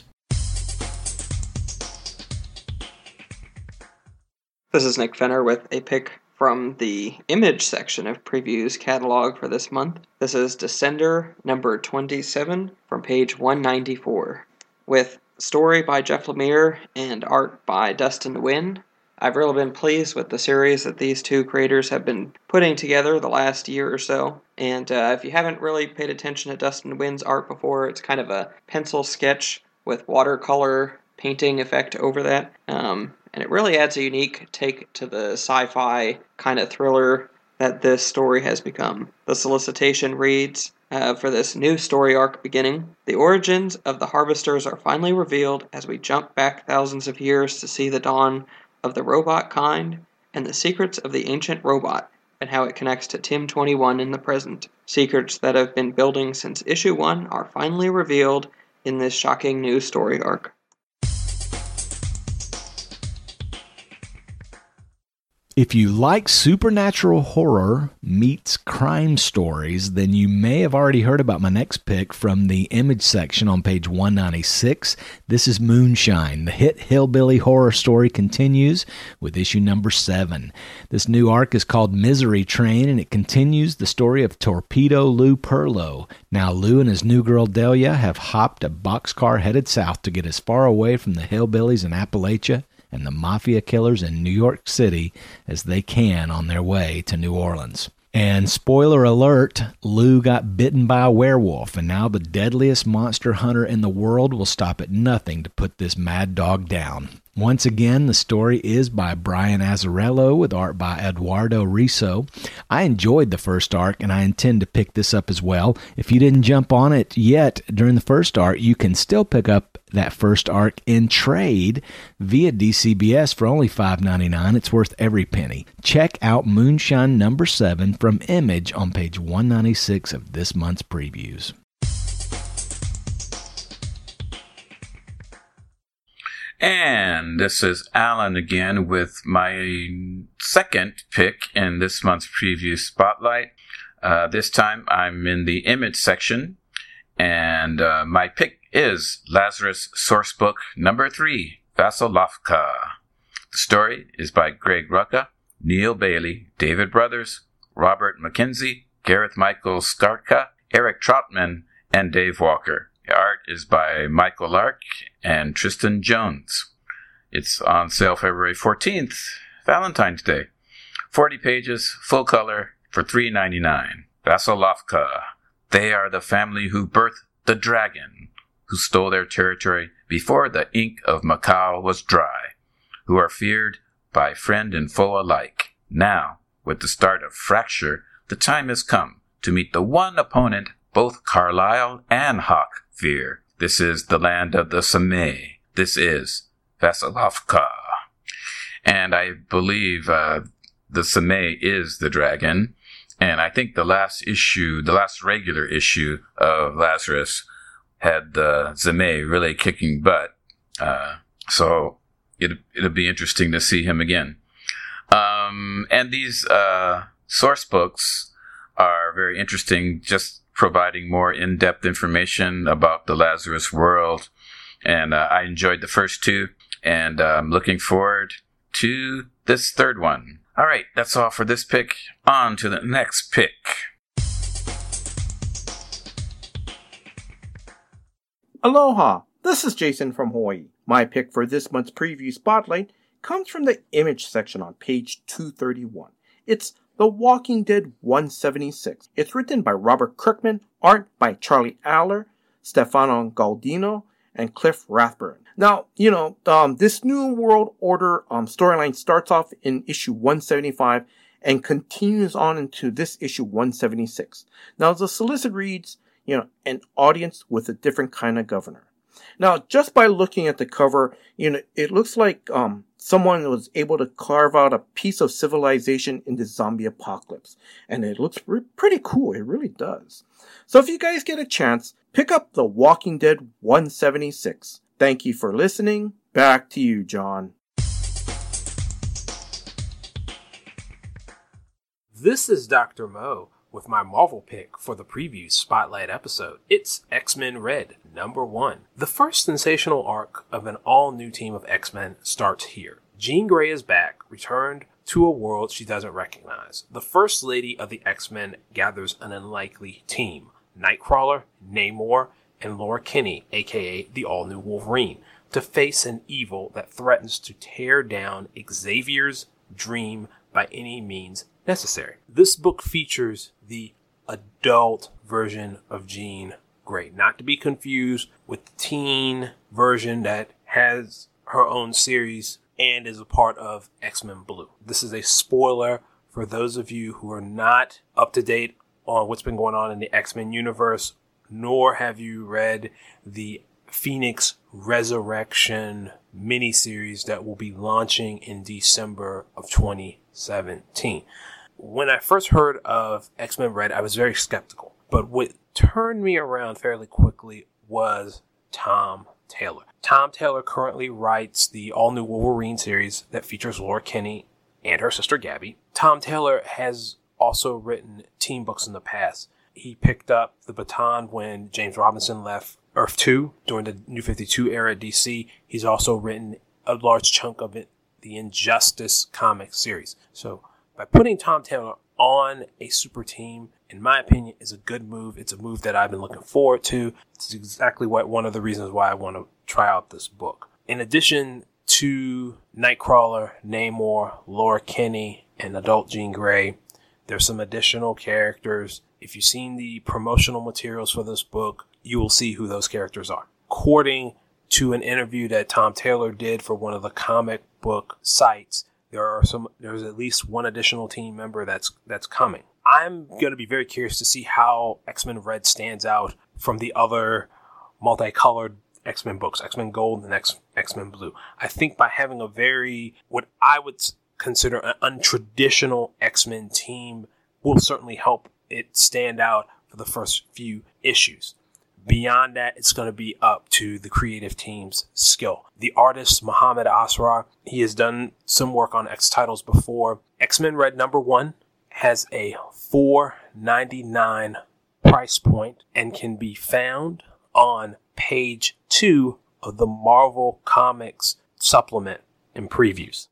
S2: This is Nick Fenner with a pick from the Image section of Previews catalog for this month. This is Descender number twenty-seven from page one ninety-four, with story by Jeff Lemire and art by Dustin Nguyen. I've really been pleased with the series that these two creators have been putting together the last year or so. And uh, if you haven't really paid attention to Dustin Nguyen's art before, it's kind of a pencil sketch with watercolor painting effect over that. Um, and it really adds a unique take to the sci-fi kind of thriller that this story has become. The solicitation reads, uh, for this new story arc beginning, the origins of the Harvesters are finally revealed as we jump back thousands of years to see the dawn of the robot kind and the secrets of the ancient robot and how it connects to Tim twenty-one in the present. Secrets that have been building since issue one are finally revealed in this shocking new story arc.
S3: If you like supernatural horror meets crime stories, then you may have already heard about my next pick from the Image section on page one ninety-six. This is Moonshine. The hit hillbilly horror story continues with issue number seven. This new arc is called Misery Train, and it continues the story of Torpedo Lou Perlo. Now, Lou and his new girl Delia have hopped a boxcar headed south to get as far away from the hillbillies in Appalachia and the mafia killers in New York City as they can on their way to New Orleans. And spoiler alert, Lou got bitten by a werewolf, and now the deadliest monster hunter in the world will stop at nothing to put this mad dog down. Once again, the story is by Brian Azzarello with art by Eduardo Riso. I enjoyed the first arc, and I intend to pick this up as well. If you didn't jump on it yet during the first arc, you can still pick up that first arc in trade via D C B S for only five ninety-nine. It's worth every penny. Check out Moonshine number seven from Image on page one ninety-six of this month's previews.
S10: And this is Alan again with my second pick in this month's preview spotlight. Uh, this time I'm in the Image section, and uh, my pick is Lazarus Sourcebook number three, Vasilovka. The story is by Greg Rucka, Neil Bailey, David Brothers, Robert McKenzie, Gareth Michael Skarka, Eric Troutman, and Dave Walker. The art is by Michael Lark and Tristan Jones. It's on sale February fourteenth, Valentine's Day. forty pages, full color, for three ninety-nine. Vasilovka. They are the family who birthed the dragon, who stole their territory before the ink of Macau was dry, who are feared by friend and foe alike. Now, with the start of Fracture, the time has come to meet the one opponent both Carlyle and Hawk fear. This is the land of the Samay. This is Vasilovka. And I believe uh, the Samay is the dragon. And I think the last issue, the last regular issue of Lazarus had the Samay really kicking butt. Uh, so it, it'll be interesting to see him again. Um, and these uh, source books are very interesting, just providing more in-depth information about the Lazarus World. And uh, I enjoyed the first two, and uh, I'm looking forward to this third one. All right, that's all for this pick. On to the next pick.
S7: Aloha! This is Jason from Hawaii. My pick for this month's preview spotlight comes from the image section on page two thirty-one. It's The Walking Dead one seventy-six. It's written by Robert Kirkman, art by Charlie Aller, Stefano Galdino, and Cliff Rathburn. Now, you know, um, this New World Order um, storyline starts off in issue one seventy-five and continues on into this issue one seventy-six. Now, the solicit reads, you know, an audience with a different kind of governor. Now, just by looking at the cover, you know, it looks like um, someone was able to carve out a piece of civilization in the zombie apocalypse. And it looks re- pretty cool. It really does. So if you guys get a chance, pick up The Walking Dead one seventy-six. Thank you for listening. Back to you, John.
S6: This is Doctor Mo with my Marvel pick for the preview spotlight episode. It's X-Men Red, number one. The first sensational arc of an all-new team of X-Men starts here. Jean Grey is back, returned to a world she doesn't recognize. The First Lady of the X-Men gathers an unlikely team. Nightcrawler, Namor, and Laura Kinney, aka the all-new Wolverine, to face an evil that threatens to tear down Xavier's dream by any means necessary. This book features the adult version of Jean Grey, not to be confused with the teen version that has her own series and is a part of X-Men Blue. This is a spoiler for those of you who are not up to date on what's been going on in the X-Men universe, nor have you read the Phoenix Resurrection miniseries that will be launching in December of twenty seventeen. When I first heard of X-Men Red, I was very skeptical. But what turned me around fairly quickly was Tom Taylor. Tom Taylor currently writes the all-new Wolverine series that features Laura Kinney and her sister Gabby. Tom Taylor has also written team books in the past. He picked up the baton when James Robinson left Earth two during the New fifty-two era at D C. He's also written a large chunk of it, the Injustice comic series. So by putting Tom Taylor on a super team, in my opinion, is a good move. It's a move that I've been looking forward to. It's exactly what one of the reasons why I want to try out this book. In addition to Nightcrawler, Namor, Laura Kinney, and adult Jean Grey, there's some additional characters. If you've seen the promotional materials for this book, you will see who those characters are. According to an interview that Tom Taylor did for one of the comic book sites, there are some. There's at least one additional team member that's that's coming. I'm going to be very curious to see how X-Men Red stands out from the other multicolored X-Men books, X-Men Gold and X, X-Men Blue. I think by having a very, what I would consider an untraditional X-Men team will certainly help it stand out for the first few issues. Beyond that, it's going to be up to the creative team's skill. The artist, Muhammad Asrar, he has done some work on X titles before. X-Men Red number one has a four ninety-nine price point and can be found on page two of the Marvel Comics supplement and previews.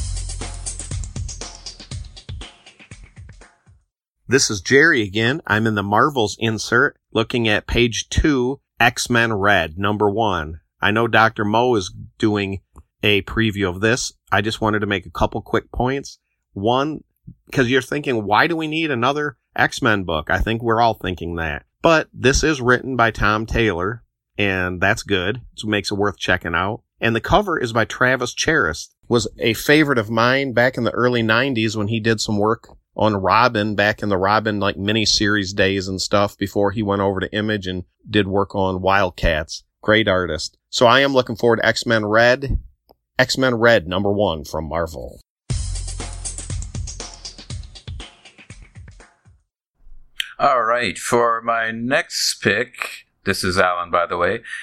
S11: This is Jerry again. I'm in the Marvels insert looking at page two, X-Men Red, number one. I know Doctor Mo is doing a preview of this. I just wanted to make a couple quick points. One, because you're thinking, why do we need another X-Men book? I think we're all thinking that. But this is written by Tom Taylor, and that's good. It makes it worth checking out. And the cover is by Travis Charest. Was a favorite of mine back in the early nineties when he did some work on Robin back in the Robin like mini-series days and stuff before he went over to Image and did work on Wildcats. Great artist. So I am looking forward to X-Men Red. X-Men Red, number one from Marvel.
S10: All right, for my next pick, this is Alan, by the way.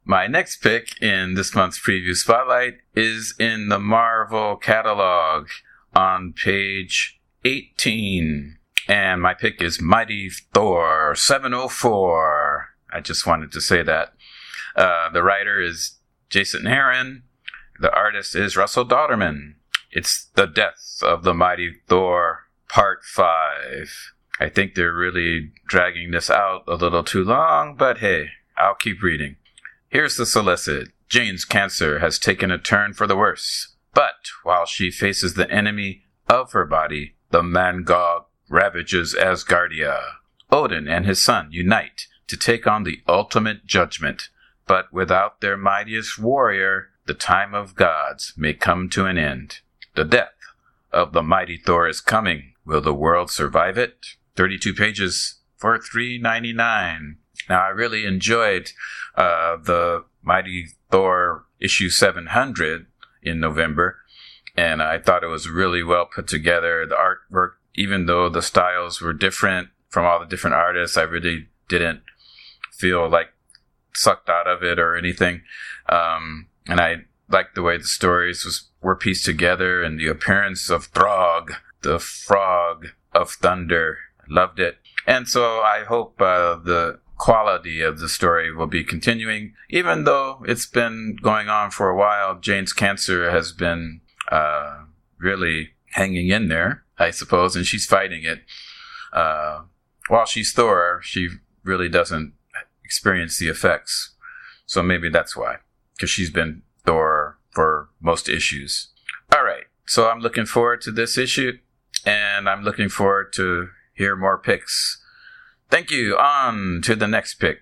S10: My next pick in this month's preview spotlight is in the Marvel catalog on page eighteen. And my pick is Mighty Thor seven oh four. I just wanted to say that. Uh, the writer is Jason Aaron. The artist is Russell Dauterman. It's the death of the Mighty Thor Part five. I think they're really dragging this out a little too long, but hey, I'll keep reading. Here's the solicit. Jane's cancer has taken a turn for the worse. But while she faces the enemy of her body, the Mangog ravages Asgardia. Odin and his son unite to take on the ultimate judgment. But without their mightiest warrior, the time of gods may come to an end. The death of the mighty Thor is coming. Will the world survive it? thirty-two pages for three dollars and ninety-nine cents. Now, I really enjoyed uh, the Mighty Thor issue seven hundred in November, and I thought it was really well put together. The artwork, even though the styles were different from all the different artists, I really didn't feel like sucked out of it or anything. Um, and I liked the way the stories was, were pieced together, and the appearance of Throg, the frog of thunder. Loved it. And so I hope uh, the quality of the story will be continuing, even though it's been going on for a while. Jane's cancer has been uh, really hanging in there, I suppose, and she's fighting it. Uh, while she's Thor, she really doesn't experience the effects. So maybe that's why, because she's been Thor for most issues. All right, so I'm looking forward to this issue, and I'm looking forward to hear more picks. Thank you. On to the next pick.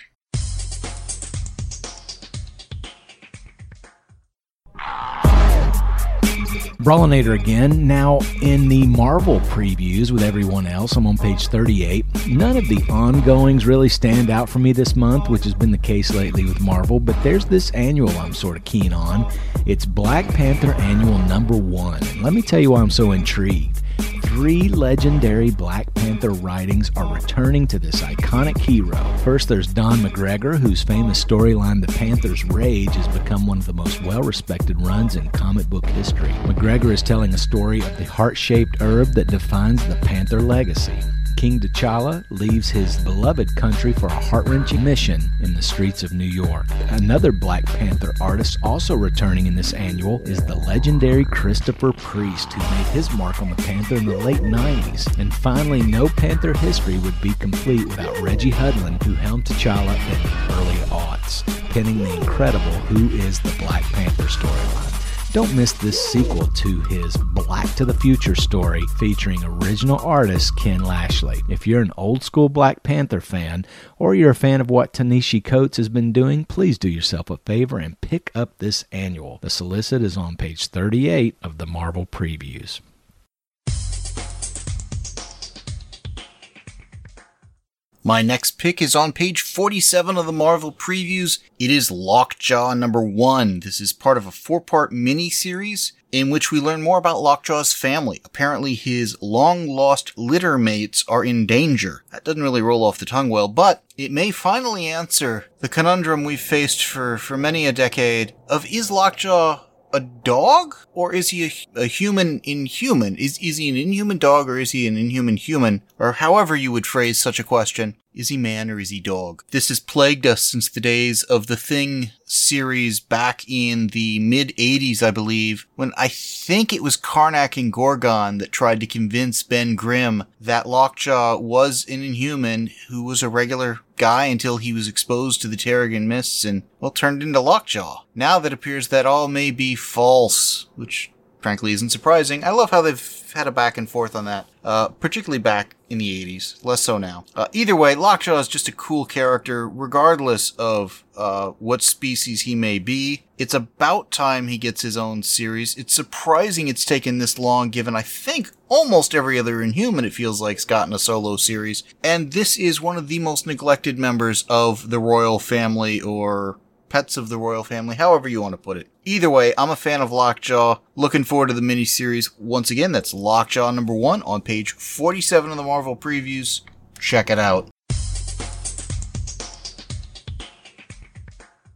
S3: Brawlinator again, now in the Marvel previews with everyone else. I'm on page thirty-eight. None of the ongoings really stand out for me this month, which has been the case lately with Marvel, but there's this annual I'm sort of keen on. It's Black Panther Annual Number One. And let me tell you why I'm so intrigued. Three legendary Black Panther writings are returning to this iconic hero. First, there's Don McGregor, whose famous storyline, The Panther's Rage, has become one of the most well-respected runs in comic book history. McGregor is telling a story of the heart-shaped herb that defines the Panther legacy. King T'Challa leaves his beloved country for a heart-wrenching mission in the streets of New York. Another Black Panther artist also returning in this annual is the legendary Christopher Priest, who made his mark on the Panther in the late nineties. And finally, no Panther history would be complete without Reggie Hudlin, who helmed T'Challa in the early aughts, penning the incredible Who is the Black Panther storyline. Don't miss this sequel to his Black to the Future story featuring original artist Ken Lashley. If you're an old school Black Panther fan, or you're a fan of what Ta-Nehisi Coates has been doing, please do yourself a favor and pick up this annual. The solicit is on page thirty-eight of the Marvel Previews.
S1: My next pick is on page forty-seven of the Marvel Previews. It is Lockjaw number one. This is part of a four-part mini-series in which we learn more about Lockjaw's family. Apparently his long-lost litter mates are in danger. That doesn't really roll off the tongue well, but it may finally answer the conundrum we've faced for, for many a decade of, is Lockjaw a dog, or is he a, a human inhuman? Is, is he an inhuman dog, or is he an inhuman human? Or however you would phrase such a question. Is he man or is he dog? This has plagued us since the days of the Thing series back in the mid-eighties, I believe, when I think it was Karnak and Gorgon that tried to convince Ben Grimm that Lockjaw was an inhuman who was a regular guy until he was exposed to the Terrigen mists and, well, turned into Lockjaw. Now that appears that all may be false, which frankly isn't surprising. I love how they've had a back and forth on that, uh, particularly back in the eighties. Less so now. Uh, either way, Lockjaw is just a cool character, regardless of uh, what species he may be. It's about time he gets his own series. It's surprising it's taken this long, given I think almost every other Inhuman, it feels like, has gotten a solo series. And this is one of the most neglected members of the royal family, or pets of the royal family, however you want to put it. Either way, I'm a fan of Lockjaw. Looking forward to the miniseries. Once again, that's Lockjaw number one on page forty-seven of the Marvel Previews. Check it out.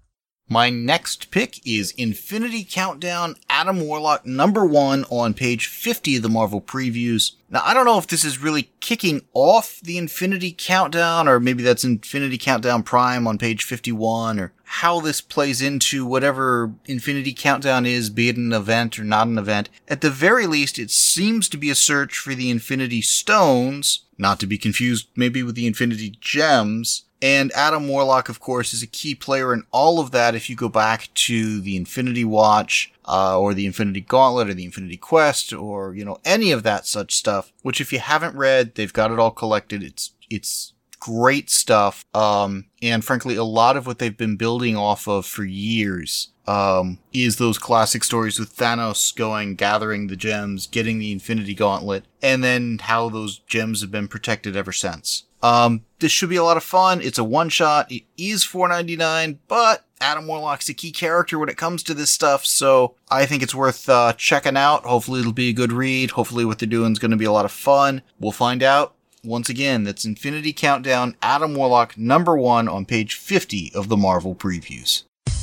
S1: My next pick is Infinity Countdown, Adam Warlock number one on page fifty of the Marvel Previews. Now, I don't know if this is really kicking off the Infinity Countdown, or maybe that's Infinity Countdown Prime on page fifty-one, or how this plays into whatever Infinity Countdown is, be it an event or not an event. At the very least, it seems to be a search for the Infinity Stones, not to be confused maybe with the Infinity Gems. And Adam Warlock, of course, is a key player in all of that if you go back to the Infinity Watch, uh, or the Infinity Gauntlet, or the Infinity Quest, or, you know, any of that such stuff, which if you haven't read, they've got it all collected. It's, it's great stuff. Um, and frankly, a lot of what they've been building off of for years, um, is those classic stories with Thanos going, gathering the gems, getting the Infinity Gauntlet, and then how those gems have been protected ever since. Um, this should be a lot of fun. It's a one-shot. It is four ninety-nine, but Adam Warlock's a key character when it comes to this stuff, so I think it's worth uh, checking out. Hopefully it'll be a good read. Hopefully what they're doing is going to be a lot of fun. We'll find out. Once again, that's Infinity Countdown, Adam Warlock, number one on page fifty of the Marvel Previews.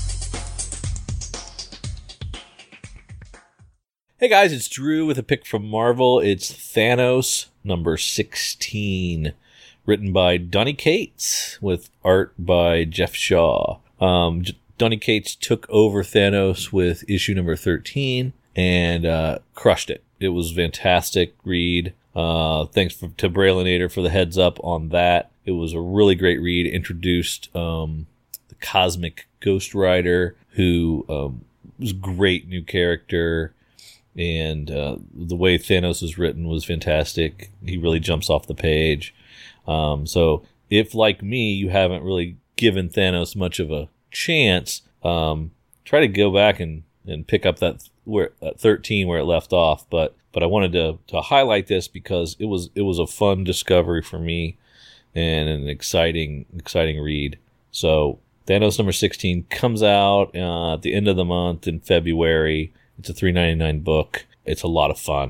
S4: Hey guys, it's Drew with a pick from Marvel. It's Thanos, number sixteen. Written by Donny Cates, with art by Jeff Shaw. Um, J- Donny Cates took over Thanos with issue number thirteen and uh, crushed it. It was a fantastic read. Uh, thanks for, to Braylinator for the heads up on that. It was a really great read. Introduced um, the Cosmic Ghost Rider, who um, was a great new character. And uh, the way Thanos was written was fantastic. He really jumps off the page. Um, so if, like me, you haven't really given Thanos much of a chance, um, try to go back and, and pick up that where at thirteen where it left off. But but I wanted to to highlight this because it was it was a fun discovery for me and an exciting exciting read. So Thanos number sixteen comes out uh, at the end of the month in February. It's a three ninety-nine book. It's a lot of fun.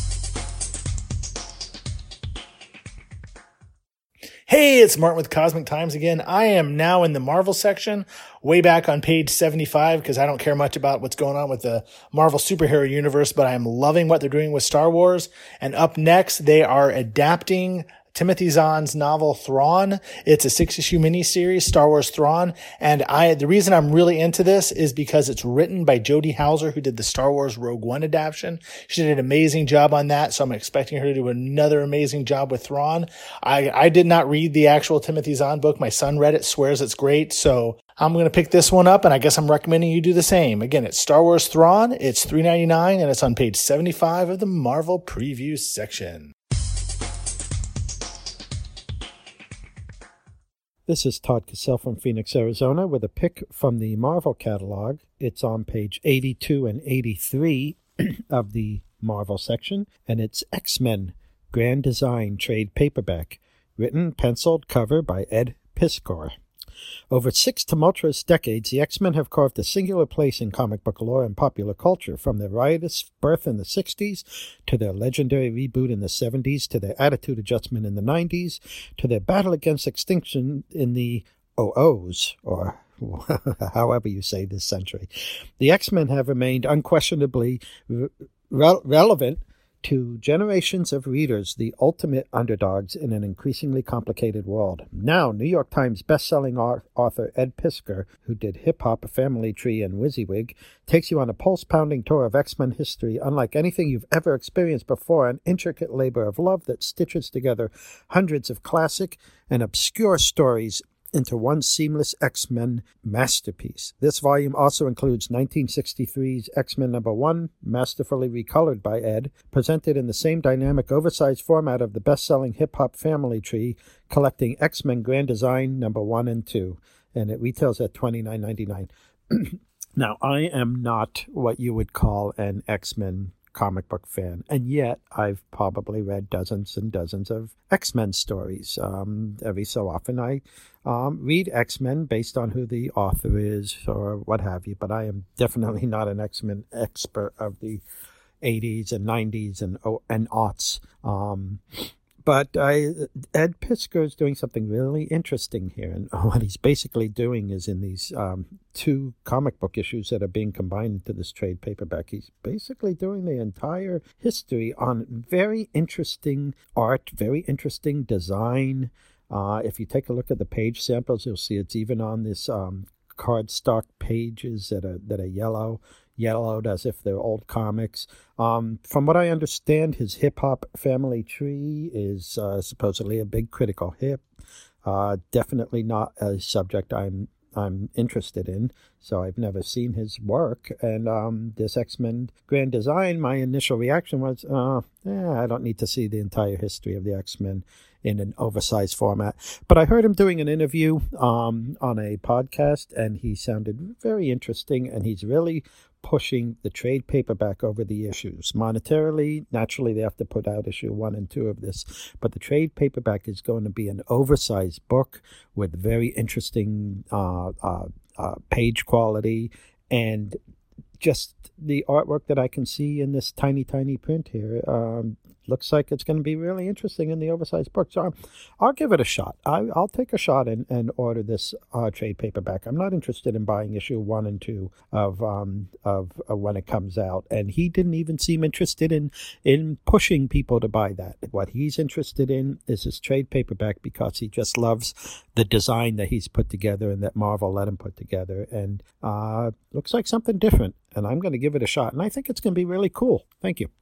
S9: Hey, it's Martin with Cosmic Times again. I am now in the Marvel section, way back on page seventy-five, because I don't care much about what's going on with the Marvel superhero universe, but I am loving what they're doing with Star Wars. And up next, they are adapting Timothy Zahn's novel Thrawn. It's a six-issue miniseries, Star Wars Thrawn. And I, the reason I'm really into this is because it's written by Jody Houser, who did the Star Wars Rogue One adaptation. She did an amazing job on that, so I'm expecting her to do another amazing job with Thrawn. I, I did not read the actual Timothy Zahn book. My son read it, swears it's great. So I'm going to pick this one up, and I guess I'm recommending you do the same. Again, it's Star Wars Thrawn. It's three ninety-nine, and it's on page seventy-five of the Marvel Previews section.
S12: This is Todd Cassell from Phoenix, Arizona, with a pick from the Marvel catalog. It's on page eighty-two and eighty-three of the Marvel section, and it's X-Men Grand Design Trade Paperback, written, penciled, cover by Ed Piskor. Over six tumultuous decades, the X-Men have carved a singular place in comic book lore and popular culture, from their riotous birth in the sixties, to their legendary reboot in the seventies, to their attitude adjustment in the nineties, to their battle against extinction in the O Os, or however you say this century. The X-Men have remained unquestionably re- relevant to generations of readers, the ultimate underdogs in an increasingly complicated world. Now, New York Times bestselling author Ed Piskor, who did Hip Hop, A Family Tree, and WYSIWYG, takes you on a pulse-pounding tour of X-Men history unlike anything you've ever experienced before, an intricate labor of love that stitches together hundreds of classic and obscure stories into one seamless X-Men masterpiece. This volume also includes nineteen sixty-three's X-Men number one, masterfully recolored by Ed, presented in the same dynamic, oversized format of the best-selling hip-hop Family Tree, collecting X-Men Grand Design number one and two, and it retails at twenty-nine ninety-nine. Now, I am not what you would call an X-Men comic book fan, and yet I've probably read dozens and dozens of X-Men stories. Um, every so often I um, read X-Men based on who the author is or what have you, but I am definitely not an X-Men expert of the eighties and nineties and and aughts. Um, but I, Ed Piskor is doing something really interesting here. And what he's basically doing is in these um, two comic book issues that are being combined into this trade paperback, he's basically doing the entire history on very interesting art, very interesting design. Uh, if you take a look at the page samples, you'll see it's even on this um, cardstock pages that are, that are yellow. Yellowed as if they're old comics. Um, from what I understand, his hip-hop family tree is uh, supposedly a big critical hit. Uh, definitely not a subject I'm I'm interested in, so I've never seen his work. And um, this X-Men Grand Design, my initial reaction was, uh, eh, I don't need to see the entire history of the X-Men in an oversized format. But I heard him doing an interview um, on a podcast, and he sounded very interesting, and he's really pushing the trade paperback over the issues. Monetarily, naturally, they have to put out issue one and two of this, but the trade paperback is going to be an oversized book with very interesting uh, uh, uh, page quality and just the artwork that I can see in this tiny, tiny print here. Um, looks like it's going to be really interesting in the oversized book. So I'll give it a shot. I, I'll take a shot and, and order this uh, trade paperback. I'm not interested in buying issue one and two of um of uh, when it comes out. And he didn't even seem interested in in pushing people to buy that. What he's interested in is his trade paperback because he just loves the design that he's put together and that Marvel let him put together. And uh, looks like something different. And I'm going to give it a shot. And I think it's going to be really cool. Thank you.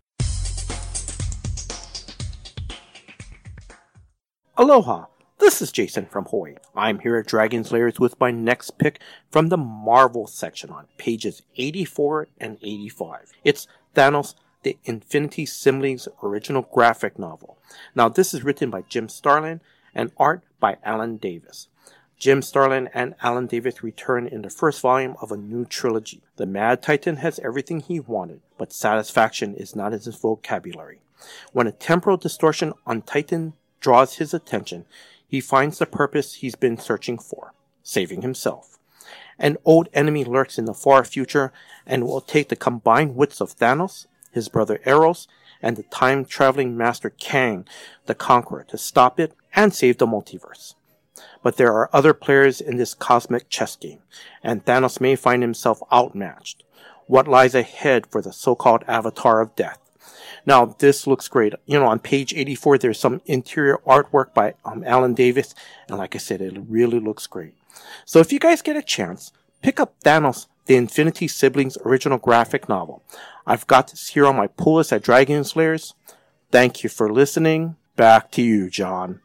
S7: Aloha, this is Jason from Hawaii. I'm here at Dragon's Lairs with my next pick from the Marvel section on pages eighty-four and eighty-five. It's Thanos, the Infinity Siblings original graphic novel. Now, this is written by Jim Starlin and art by Alan Davis. Jim Starlin and Alan Davis return in the first volume of a new trilogy. The Mad Titan has everything he wanted, but satisfaction is not in his vocabulary. When a temporal distortion on Titan draws his attention, he finds the purpose he's been searching for, saving himself. An old enemy lurks in the far future and will take the combined wits of Thanos, his brother Eros, and the time-traveling master Kang, the Conqueror, to stop it and save the multiverse. But there are other players in this cosmic chess game, and Thanos may find himself outmatched. What lies ahead for the so-called Avatar of Death? Now, this looks great. You know, on page eighty-four, there's some interior artwork by um, Alan Davis, and like I said, it really looks great. So if you guys get a chance, pick up Thanos, the Infinity Siblings original graphic novel. I've got this here on my pull list at Dragon's Lairs. Thank you for listening. Back to you, John.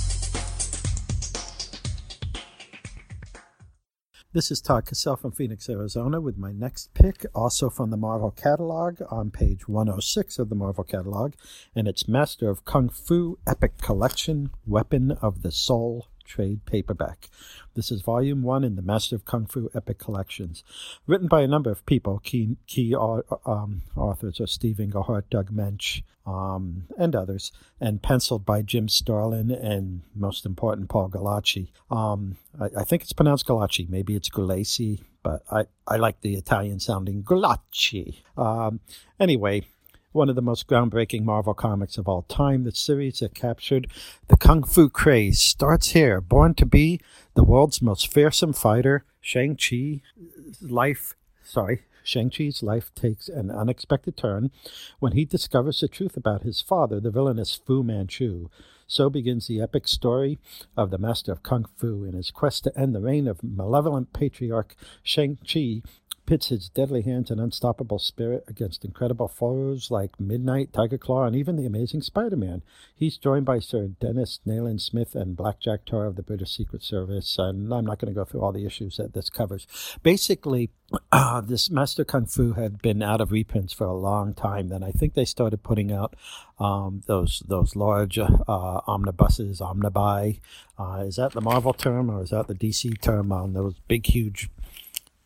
S12: This is Todd Cassell from Phoenix, Arizona, with my next pick, also from the Marvel catalog, on page one oh six of the Marvel catalog, and it's Master of Kung Fu Epic Collection, Weapon of the Soul trade paperback. This is volume one in the Master of Kung Fu Epic Collections, written by a number of people. Key, key um, authors are Steve Englehart, Doug Mensch, um, and others, and penciled by Jim Starlin and, most important, Paul Gulacy. Um, I, I think it's pronounced Gulacy. Maybe it's Gulacy, but I, I like the Italian-sounding Gulacy. Um, anyway, one of the most groundbreaking Marvel comics of all time. The series that captured the Kung Fu craze starts here. Born to be the world's most fearsome fighter, Shang-Chi life, sorry, Shang-Chi's life takes an unexpected turn when he discovers the truth about his father, the villainous Fu Manchu. So begins the epic story of the Master of Kung Fu in his quest to end the reign of malevolent patriarch Shang-Chi. Pits his deadly hands and unstoppable spirit against incredible foes like Midnight, Tiger Claw, and even the Amazing Spider-Man. He's joined by Sir Dennis Nayland Smith and Blackjack Tar of the British Secret Service, and I'm not going to go through all the issues that this covers. Basically, uh, this Master Kung Fu had been out of reprints for a long time. Then I think they started putting out um, those those large uh, omnibuses, omnibuy. Uh, is that the Marvel term or is that the D C term on those big, huge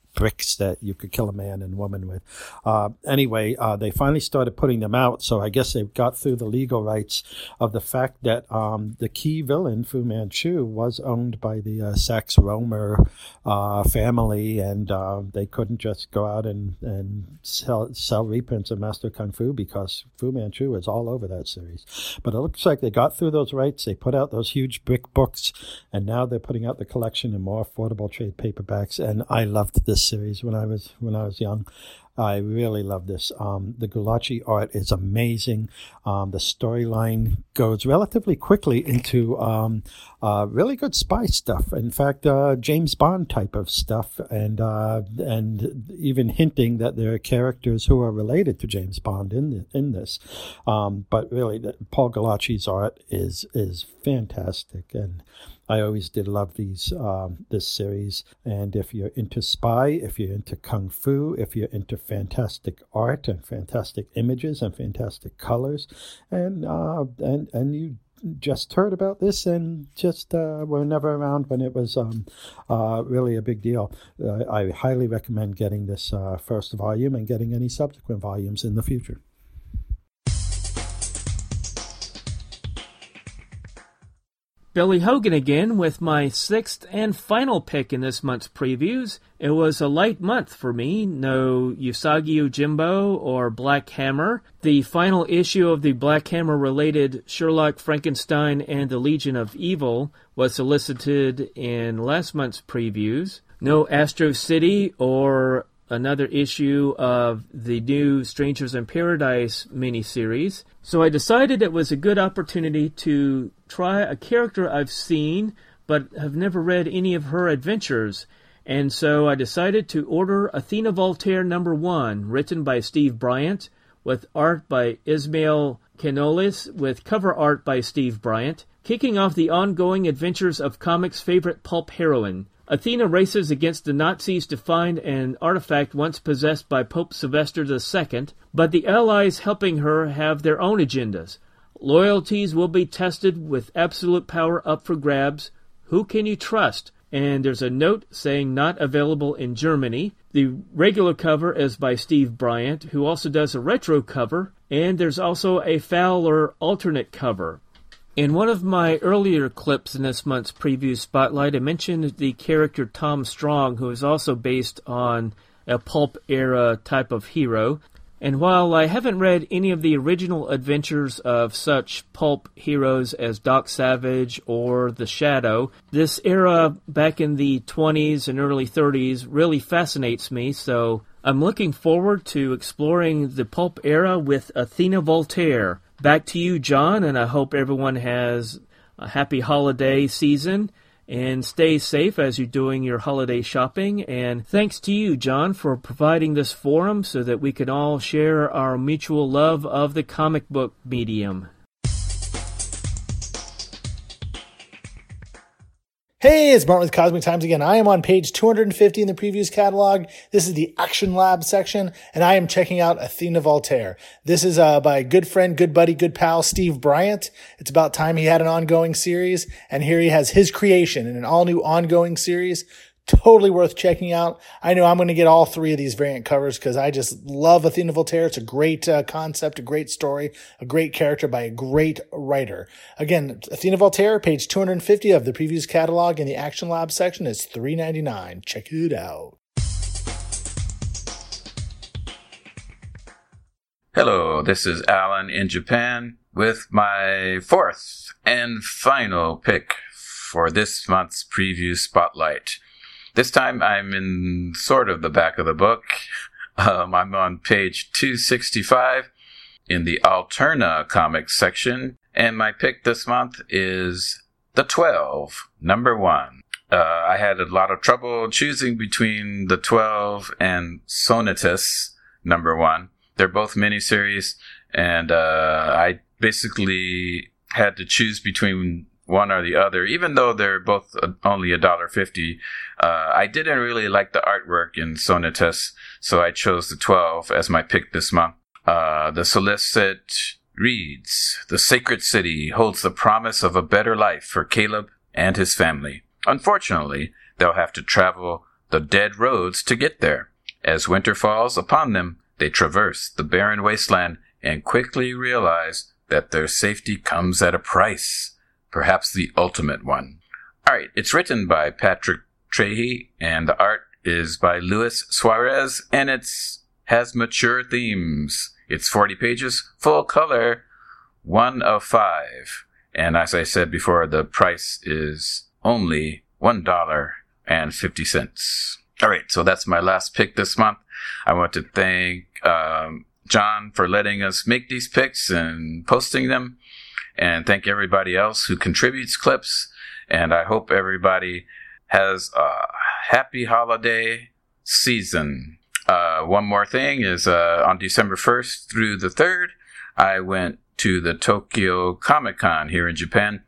S12: bricks that you could kill a man and woman with. Uh, anyway, uh, they finally started putting them out, so I guess they got through the legal rights of the fact that um, the key villain, Fu Manchu, was owned by the uh, Saxe-Rohmer uh, family, and uh, they couldn't just go out and, and sell, sell reprints of Master Kung Fu because Fu Manchu is all over that series. But it looks like they got through those rights, they put out those huge brick books, and now they're putting out the collection in more affordable trade paperbacks, and I loved this series when I was when I was young. I really love this. Um, the Gulachi art is amazing. Um, the storyline goes relatively quickly into um, uh, really good spy stuff. In fact, uh, James Bond type of stuff, and uh, and even hinting that there are characters who are related to James Bond in the, in this. Um, but really, the, Paul Gulachi's art is is fantastic, and I always did love these um, this series. And if you're into spy, if you're into kung fu, if you're into fantastic art and fantastic images and fantastic colors, and uh, and and you just heard about this and just uh, were never around when it was um, uh, really a big deal, uh, I highly recommend getting this uh, first volume and getting any subsequent volumes in the future.
S5: Billy Hogan again with my sixth and final pick in this month's previews. It was a light month for me. No Usagi Yojimbo or Black Hammer. The final issue of the Black Hammer-related Sherlock, Frankenstein, and the Legion of Evil was solicited in last month's previews. No Astro City or another issue of the new Strangers in Paradise miniseries. So I decided it was a good opportunity to try a character I've seen but have never read any of her adventures. And so I decided to order Athena Voltaire number one, written by Steve Bryant, with art by Ismael Canolis, with cover art by Steve Bryant, kicking off the ongoing adventures of comics' favorite pulp heroine. Athena races against the Nazis to find an artifact once possessed by Pope Sylvester the Second, but the allies helping her have their own agendas. Loyalties will be tested with absolute power up for grabs. Who can you trust? And there's a note saying not available in Germany. The regular cover is by Steve Bryant, who also does a retro cover, and there's also a Fowler alternate cover. In one of my earlier clips in this month's preview spotlight, I mentioned the character Tom Strong, who is also based on a pulp-era type of hero. And while I haven't read any of the original adventures of such pulp heroes as Doc Savage or The Shadow, this era back in the twenties and early thirties really fascinates me, so I'm looking forward to exploring the pulp era with Athena Voltaire. Back to you, John, and I hope everyone has a happy holiday season and stay safe as you're doing your holiday shopping. And thanks to you, John, for providing this forum so that we can all share our mutual love of the comic book medium.
S9: Hey, it's Martin with Cosmic Times again. I am on page two hundred fifty in the previews catalog. This is the Action Lab section, and I am checking out Athena Voltaire. This is uh, by good friend, good buddy, good pal, Steve Bryant. It's about time he had an ongoing series, and here he has his creation in an all-new ongoing series. Totally worth checking out. I know I'm going to get all three of these variant covers because I just love Athena Voltaire. It's a great uh, concept, a great story, a great character by a great writer. Again, Athena Voltaire, page two hundred fifty of the previews catalog in the Action Lab section is three ninety-nine. Check it out.
S10: Hello, this is Alan in Japan with my fourth and final pick for this month's preview spotlight. This time I'm in sort of the back of the book. Um, I'm on page two sixty-five in the Alterna Comics section, and my pick this month is The Twelve, number one. Uh, I had a lot of trouble choosing between The Twelve and Sonatus, number one. They're both miniseries, and uh, I basically had to choose between one or the other, even though they're both only one dollar fifty. Uh, I didn't really like the artwork in Sonatus, so I chose the twelve as my pick this month. Uh, the solicit reads, "The sacred city holds the promise of a better life for Caleb and his family. Unfortunately, they'll have to travel the dead roads to get there. As winter falls upon them, they traverse the barren wasteland and quickly realize that their safety comes at a price, perhaps the ultimate one. All right, it's written by Patrick Trahey, and the art is by Luis Suarez, and it's has mature themes. It's forty pages, full color, one of five. And as I said before, the price is only one dollar and fifty cents. All right, so that's my last pick this month. I want to thank um, John for letting us make these picks and posting them, and thank everybody else who contributes clips. And I hope everybody has a happy holiday season. Uh, one more thing is uh, on December first through the third, I went to the Tokyo Comic Con here in Japan.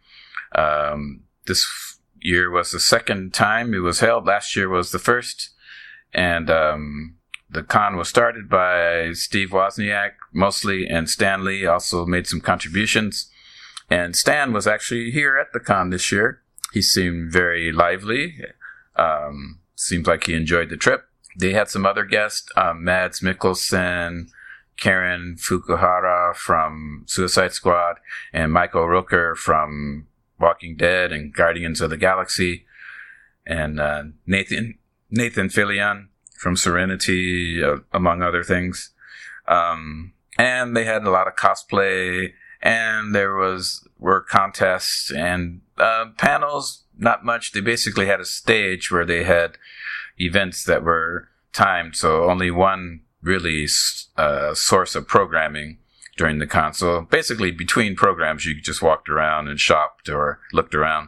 S10: Um, this year was the second time it was held. Last year was the first. And um, the con was started by Steve Wozniak mostly, and Stan Lee also made some contributions. And Stan was actually here at the con this year. He seemed very lively. Um, seems like he enjoyed the trip. They had some other guests, um, Mads Mikkelsen, Karen Fukuhara from Suicide Squad, and Michael Rooker from Walking Dead and Guardians of the Galaxy, and uh, Nathan Nathan Fillion from Serenity, uh, among other things. Um, and they had a lot of cosplay, and there was were contests and uh, panels. Not much. They basically had a stage where they had events that were timed, so only one really uh, source of programming during the con. So basically, between programs, you just walked around and shopped or looked around.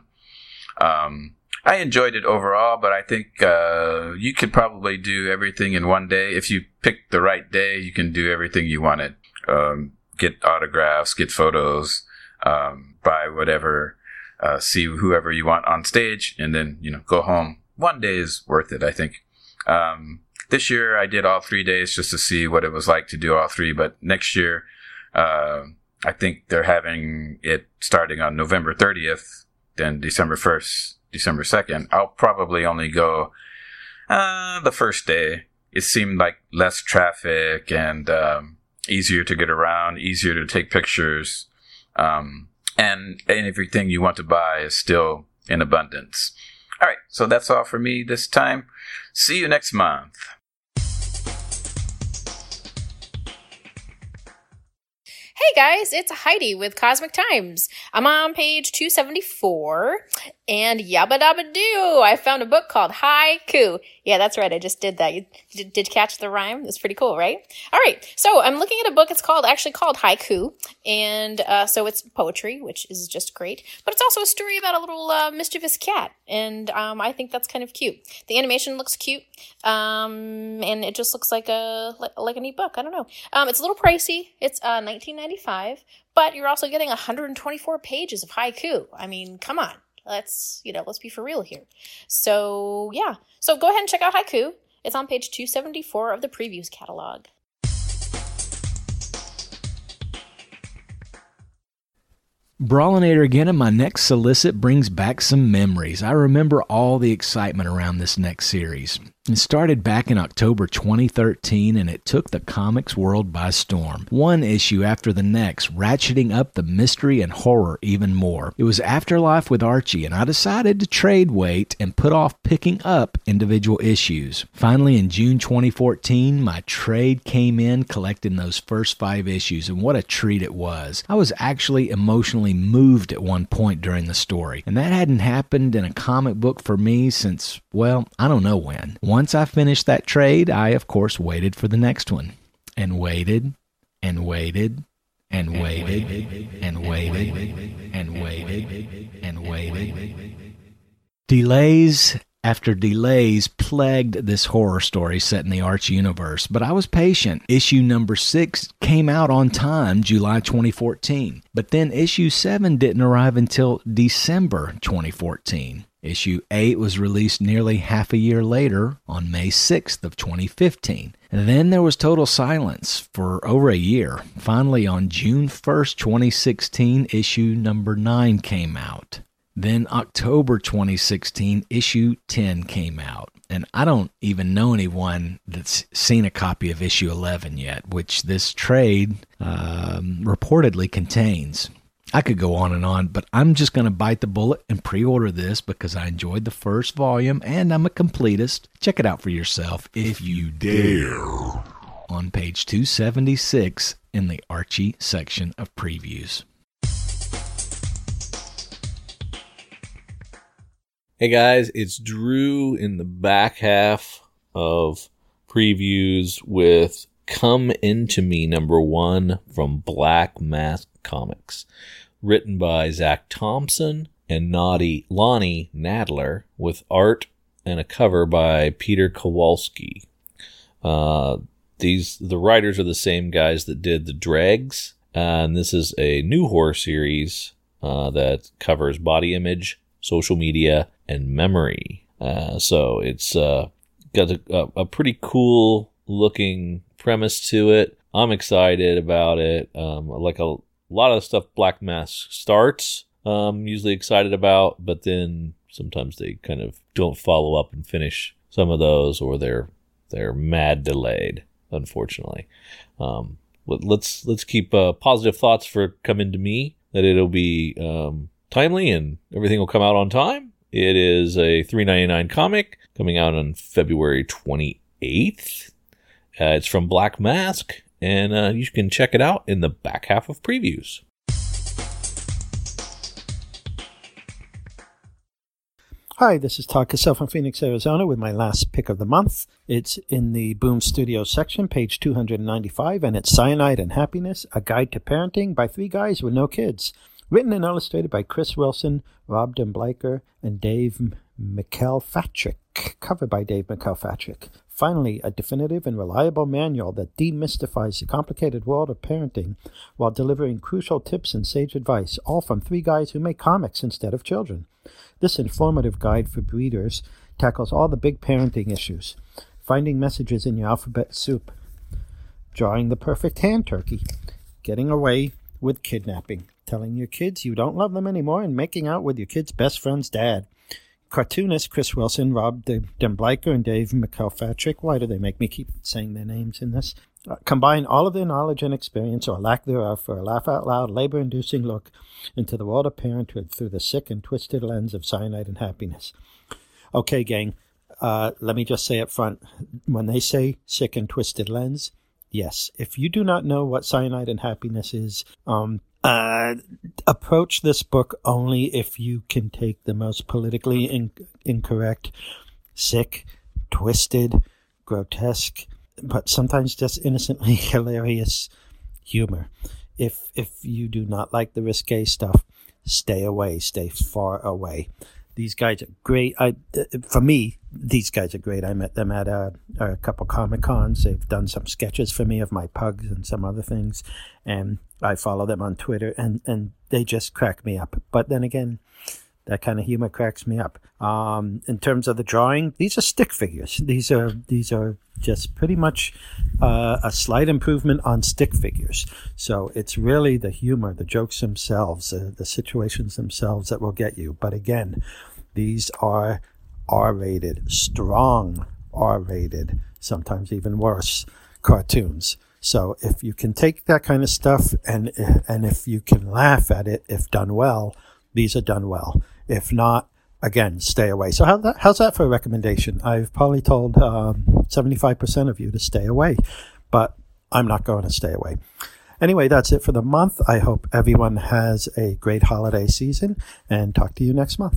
S10: Um, I enjoyed it overall, but I think uh, you could probably do everything in one day. If you pick the right day, you can do everything you wanted. Um, get autographs, get photos, um, buy whatever, uh, see whoever you want on stage, and then, you know, go home. One day is worth it, I think. Um, this year I did all three days just to see what it was like to do all three, but next year, uh, I think they're having it starting on November thirtieth, then December first, December second. I'll probably only go uh, the first day. It seemed like less traffic and um, easier to get around, easier to take pictures, um, and, and everything you want to buy is still in abundance. All right, so that's all for me this time. See you next month.
S8: Hey guys, it's Heidi with Cosmic Times. I'm on page two seventy-four, and yabba dabba doo, I found a book called Haiku. Yeah, that's right, I just did that. You did, did catch the rhyme? That's pretty cool, right? All right, so I'm looking at a book. It's called actually called Haiku, and uh, so it's poetry, which is just great, but it's also a story about a little uh, mischievous cat, and um, I think that's kind of cute. The animation looks cute, um, and it just looks like a like, like a neat book. I don't know. Um, it's a little pricey. It's uh, nineteen ninety-five, but you're also getting one hundred twenty-four pages of haiku. I mean, come on. Let's, you know, let's be for real here. So, yeah. So go ahead and check out Haiku. It's on page two seventy-four of the Previews catalog.
S3: Brawlinator again, and my next solicit brings back some memories. I remember all the excitement around this next series. It started back in October twenty thirteen, and it took the comics world by storm. One issue after the next, ratcheting up the mystery and horror even more. It was Afterlife with Archie, and I decided to trade weight and put off picking up individual issues. Finally, in June twenty fourteen, my trade came in collecting those first five issues, and what a treat it was. I was actually emotionally moved at one point during the story, and that hadn't happened in a comic book for me since, well, I don't know when. Once I finished that trade, I, of course, waited for the next one. And waited, and waited, and waited, and waited, and waited, and waited. Delays after delays plagued this horror story set in the Arch universe, but I was patient. Issue number six came out on time, July twenty fourteen. But then issue seven didn't arrive until December twenty fourteen. Issue eight was released nearly half a year later on May sixth of twenty fifteen. And then there was total silence for over a year. Finally, on June first, twenty sixteen, issue number nine came out. Then October twenty sixteen, issue ten came out. And I don't even know anyone that's seen a copy of issue eleven yet, which this trade um, reportedly contains. I could go on and on, but I'm just going to bite the bullet and pre-order this because I enjoyed the first volume and I'm a completist. Check it out for yourself if you dare. On page two seventy-six in the Archie section of previews.
S4: Hey guys, it's Drew in the back half of previews with Come Into Me number one from Black Mask Comics, written by Zach Thompson and Naughty Lonnie Nadler, with art and a cover by Peter Kowalski. Uh, these the writers are the same guys that did the Dregs, and this is a new horror series uh, that covers body image, social media, and memory. Uh, so it's uh, got a, a, a pretty cool looking premise to it. I'm excited about it. Um, like a lot of stuff Black Mask starts, um, usually excited about, but then sometimes they kind of don't follow up and finish some of those, or they're they're mad delayed, unfortunately. Um, but let's let's keep uh, positive thoughts for Come Into Me, that it'll be um, timely and everything will come out on time. It is a three ninety-nine comic coming out on February twenty-eighth. Uh, it's from Black Mask, and uh, you can check it out in the back half of previews.
S12: Hi, this is Todd Cassell from Phoenix, Arizona with my last pick of the month. It's in the Boom Studios section, page two ninety-five, and it's Cyanide and Happiness, A Guide to Parenting by Three Guys with No Kids. Written and illustrated by Chris Wilson, Rob Denbleicher, and Dave McElfatrick. Covered by Dave McElfatrick. Finally, a definitive and reliable manual that demystifies the complicated world of parenting while delivering crucial tips and sage advice, all from three guys who make comics instead of children. This informative guide for breeders tackles all the big parenting issues. Finding messages in your alphabet soup. Drawing the perfect hand turkey. Getting away with kidnapping. Telling your kids you don't love them anymore and making out with your kid's best friend's dad. Cartoonists Chris Wilson, Rob Denbleicher, and Dave McElfatrick, why do they make me keep saying their names in this? Uh, combine all of their knowledge and experience, or lack thereof, for a laugh-out-loud, labor-inducing look into the world of parenthood through the sick and twisted lens of Cyanide and Happiness. Okay, gang, uh, let me just say up front, when they say sick and twisted lens, yes, if you do not know what Cyanide and Happiness is, um, Uh, approach this book only if you can take the most politically in- incorrect, sick, twisted, grotesque, but sometimes just innocently hilarious humor. If if you do not like the risque stuff, stay away, stay far away. These guys are great. I, for me, these guys are great. I met them at a, a couple Comic Cons. They've done some sketches for me of my pugs and some other things, and I follow them on Twitter, and, and they just crack me up. But then again, that kind of humor cracks me up. Um, in terms of the drawing, these are stick figures. These are these are just pretty much uh, a slight improvement on stick figures. So it's really the humor, the jokes themselves, uh, the situations themselves that will get you. But again, these are R-rated, strong R-rated, sometimes even worse cartoons. So if you can take that kind of stuff and and if you can laugh at it, if done well, these are done well. If not, again, stay away. So how that, how's that for a recommendation? I've probably told um, seventy-five percent of you to stay away, but I'm not going to stay away. Anyway, that's it for the month. I hope everyone has a great holiday season, and talk to you next month.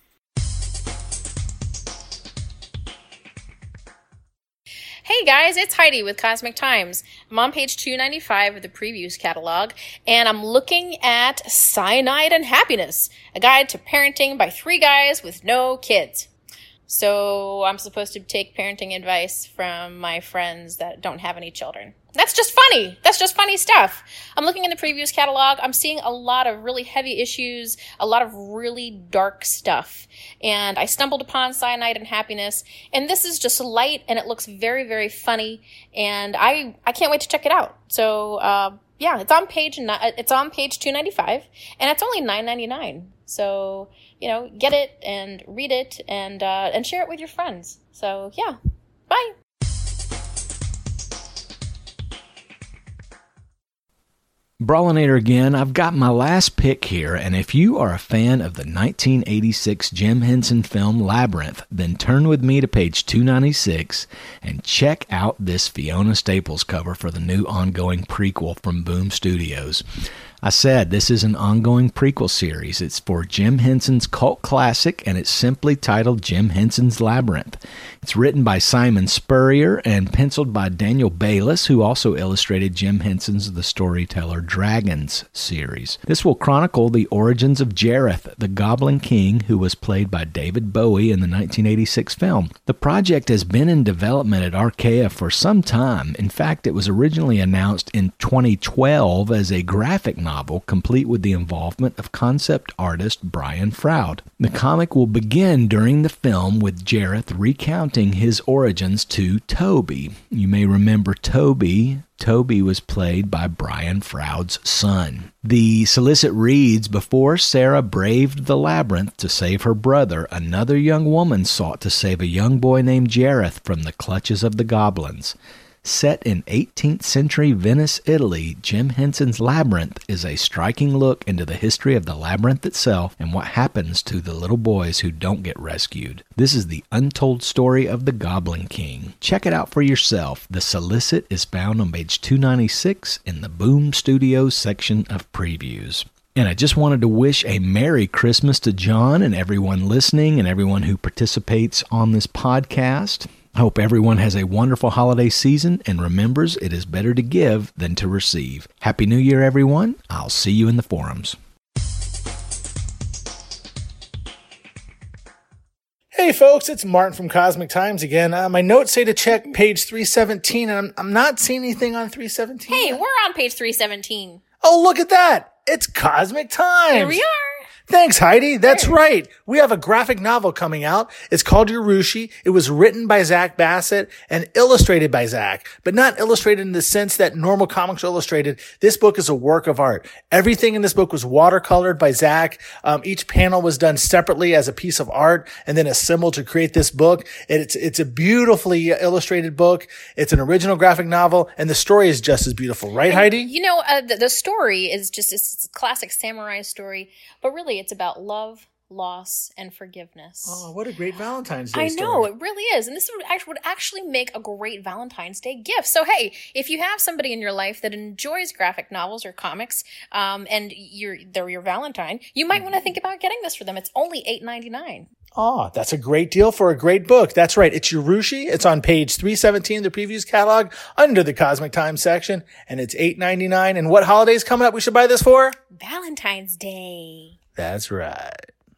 S8: Hey guys, it's Heidi with Cosmic Times. I'm on page two ninety-five of the previews catalog, and I'm looking at Cyanide and Happiness, a guide to parenting by three guys with no kids. So I'm supposed to take parenting advice from my friends that don't have any children. That's just funny. That's just funny stuff. I'm looking in the previews catalog. I'm seeing a lot of really heavy issues, a lot of really dark stuff. And I stumbled upon Cyanide and Happiness, and this is just light, and it looks very, very funny. And I, I can't wait to check it out. So, uh, yeah, it's on page it's on page two ninety-five, and it's only nine ninety-nine. So, you know, get it and read it and uh, and share it with your friends. So, yeah. Bye.
S3: Brawlinator again, I've got my last pick here, and if you are a fan of the nineteen eighty-six Jim Henson film Labyrinth, then turn with me to page two ninety-six and check out this Fiona Staples cover for the new ongoing prequel from Boom Studios. I said this is an ongoing prequel series. It's for Jim Henson's cult classic, and it's simply titled Jim Henson's Labyrinth. It's written by Simon Spurrier and penciled by Daniel Bayliss, who also illustrated Jim Henson's The Storyteller Dragons series. This will chronicle the origins of Jareth, the Goblin King, who was played by David Bowie in the nineteen eighty-six film. The project has been in development at Archaea for some time. In fact, it was originally announced in twenty twelve as a graphic novel, complete with the involvement of concept artist Brian Froud. The comic will begin during the film with Jareth recounting his origins to Toby. You may remember Toby. Toby was played by Brian Froud's son. The solicit reads, before Sarah braved the labyrinth to save her brother, another young woman sought to save a young boy named Jareth from the clutches of the goblins. Set in eighteenth century Venice, Italy, Jim Henson's Labyrinth is a striking look into the history of the labyrinth itself and what happens to the little boys who don't get rescued. This is the untold story of the Goblin King. Check it out for yourself. The solicit is found on page two ninety-six in the Boom Studios section of previews. And I just wanted to wish a Merry Christmas to John and everyone listening and everyone who participates on this podcast. I hope everyone has a wonderful holiday season and remembers it is better to give than to receive. Happy New Year, everyone. I'll see you in the forums.
S9: Hey folks, it's Martin from Cosmic Times again. Uh, my notes say to check page three seventeen, and I'm, I'm not seeing anything on three seventeen.
S8: Hey, we're on page three seventeen.
S9: Oh, look at that. It's Cosmic Times.
S8: Here we are.
S9: Thanks, Heidi. That's right. We have a graphic novel coming out. It's called Urushi. It was written by Zach Bassett and illustrated by Zach, but not illustrated in the sense that normal comics are illustrated. This book is a work of art. Everything in this book was watercolored by Zach. Um, each panel was done separately as a piece of art and then assembled to create this book. And it's, it's a beautifully illustrated book. It's an original graphic novel, and the story is just as beautiful. Right,
S8: and,
S9: Heidi?
S8: You know, uh, the, the story is just it's a classic samurai story, but really it's about love, loss, and forgiveness.
S9: Oh, what a great Valentine's Day
S8: I
S9: story.
S8: know, it really is. And this would actually, would actually make a great Valentine's Day gift. So, hey, if you have somebody in your life that enjoys graphic novels or comics, um, and you're, they're your Valentine, you might want to think about getting this for them. It's only eight ninety-nine.
S9: Oh, that's a great deal for a great book. That's right. It's Urushi. It's on page three seventeen of the previews catalog under the Cosmic Times section, and it's eight ninety-nine. And what holiday's coming up we should buy this for?
S8: Valentine's Day.
S9: That's right.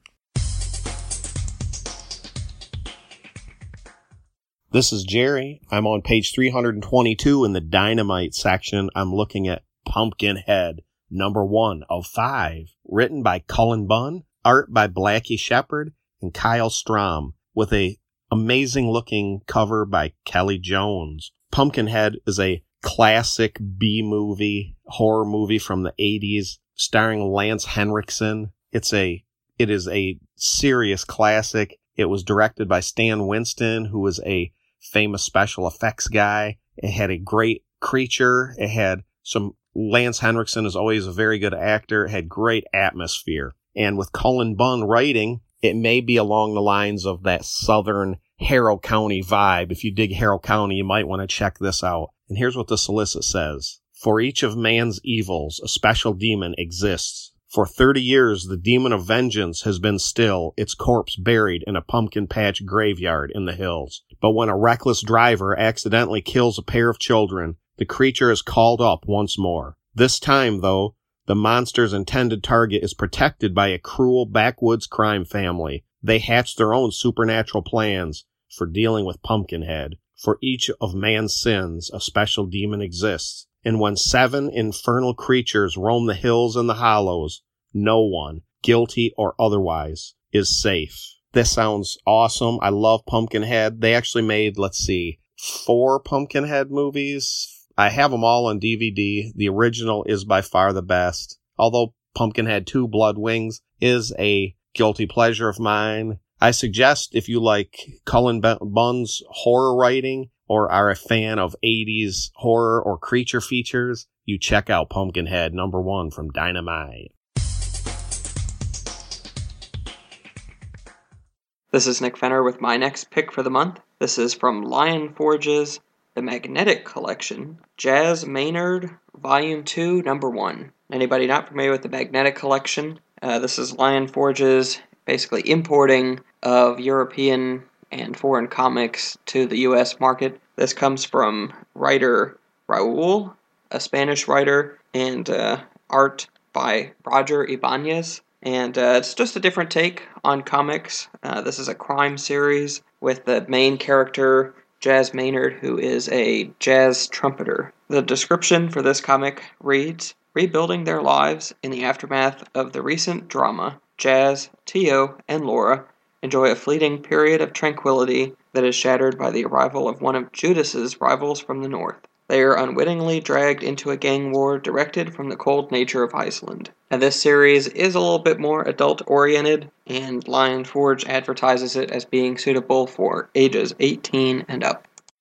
S11: This is Jerry. I'm on page three twenty-two in the Dynamite section. I'm looking at Pumpkinhead, number one of five, written by Cullen Bunn, art by Blackie Shepard and Kyle Strom, with a amazing looking cover by Kelly Jones. Pumpkinhead is a classic B-movie, horror movie from the eighties, starring Lance Henriksen. It's a, it is a serious classic. It was directed by Stan Winston, who was a famous special effects guy. It had a great creature. It had some, Lance Henriksen is always a very good actor. It had great atmosphere. And with Cullen Bunn writing, it may be along the lines of that southern Harrow County vibe. If you dig Harrow County, you might want to check this out. And here's what the solicit says. For each of man's evils, a special demon exists. For thirty years, the demon of vengeance has been still, its corpse buried in a pumpkin patch graveyard in the hills. But when a reckless driver accidentally kills a pair of children, the creature is called up once more. This time, though, the monster's intended target is protected by a cruel backwoods crime family. They hatch their own supernatural plans for dealing with Pumpkinhead. For each of man's sins, a special demon exists. And when seven infernal creatures roam the hills and the hollows, no one, guilty or otherwise, is safe. This sounds awesome. I love Pumpkinhead. They actually made, let's see, four Pumpkinhead movies. I have them all on D V D. The original is by far the best. Although Pumpkinhead two Blood Wings is a guilty pleasure of mine. I suggest if you like Cullen Bunn's horror writing or are a fan of eighties horror or creature features, you check out Pumpkinhead number one from Dynamite.
S2: This is Nick Fenner with my next pick for the month. This is from Lion Forge's The Magnetic Collection, Jazz Maynard, Volume two, Number one. Anybody not familiar with The Magnetic Collection? Uh, this is Lion Forge's basically importing of European and foreign comics to the U S market. This comes from writer Raul, a Spanish writer, and uh, art by Roger Ibanez. And uh, it's just a different take on comics. Uh, this is a crime series with the main character, Jazz Maynard, who is a jazz trumpeter. The description for this comic reads, rebuilding their lives in the aftermath of the recent drama, Jazz, Tio, and Laura enjoy a fleeting period of tranquility that is shattered by the arrival of one of Judas's rivals from the north. They are unwittingly dragged into a gang war directed from the cold nature of Iceland. Now, this series is a little bit more adult-oriented, and Lion Forge advertises it as being suitable for ages eighteen and up.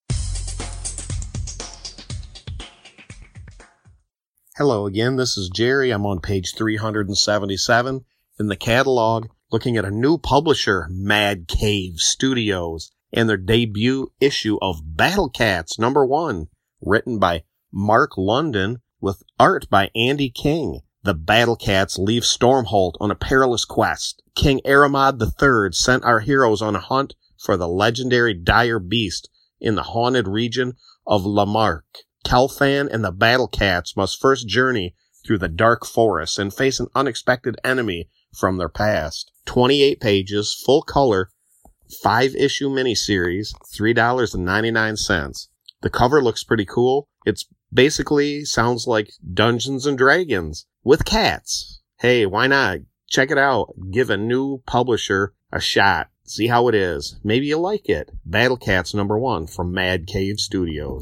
S11: Hello again, this is Jerry. I'm on page three hundred seventy-seven in the catalog, looking at a new publisher, Mad Cave Studios, and their debut issue of Battle Cats number one. Written by Mark London with art by Andy King. The Battle Cats leave Stormholt on a perilous quest. King Aramod the third sent our heroes on a hunt for the legendary dire beast in the haunted region of Lamarck. Kelfan and the Battle Cats must first journey through the dark forest and face an unexpected enemy from their past. twenty-eight pages, full color, five-issue miniseries, three dollars and ninety-nine cents. The cover looks pretty cool. It's basically sounds like Dungeons and Dragons with cats. Hey, why not? Check it out. Give a new publisher a shot. See how it is. Maybe you like it. Battle Cats number one from Mad Cave Studios.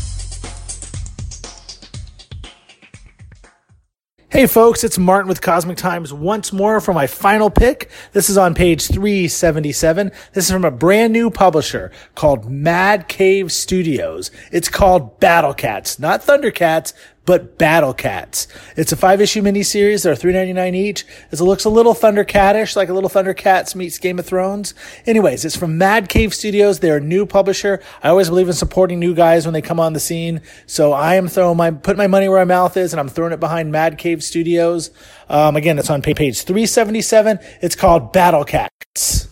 S9: Hey folks, it's Martin with Cosmic Times once more for my final pick. This is on page three seventy-seven. This is from a brand new publisher called Mad Cave Studios. It's called Battle Cats, not Thundercats, but Battle Cats. It's a five-issue miniseries. They're three ninety-nine each. It looks a little Thundercatish, like a little Thundercats meets Game of Thrones. Anyways, it's from Mad Cave Studios. They're a new publisher. I always believe in supporting new guys when they come on the scene. So I am throwing my, putting my money where my mouth is, and I'm throwing it behind Mad Cave Studios. Um, again, it's on page three seventy-seven. It's called Battle Cats.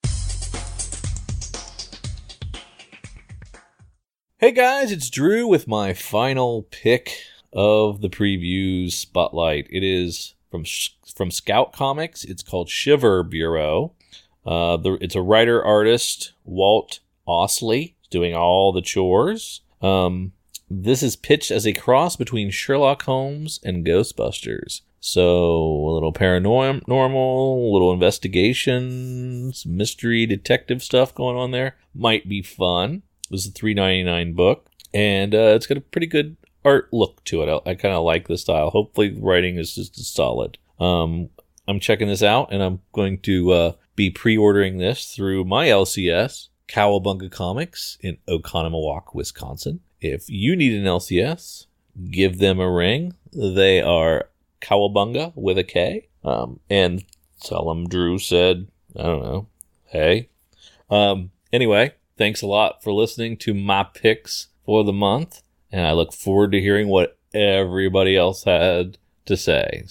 S4: Hey guys, it's Drew with my final pick of the previews spotlight. It is from from Scout Comics. It's called Shiver Bureau. Uh, the, it's a writer-artist, Walt Osley, doing all the chores. Um, this is pitched as a cross between Sherlock Holmes and Ghostbusters. So a little paranormal, a little investigations, mystery, detective stuff going on there. Might be fun. This is a three ninety-nine book, and uh, it's got a pretty good art look to it. I, I kind of like the style. Hopefully the writing is just solid. Um, I'm checking this out, and I'm going to uh, be pre-ordering this through my L C S, Cowabunga Comics in Oconomowoc, Wisconsin. If you need an L C S, give them a ring. They are Cowabunga with a K. Um, and tell them Drew said, I don't know, hey. Um, anyway, thanks a lot for listening to my picks for the month. And I look forward to hearing what everybody else had to say.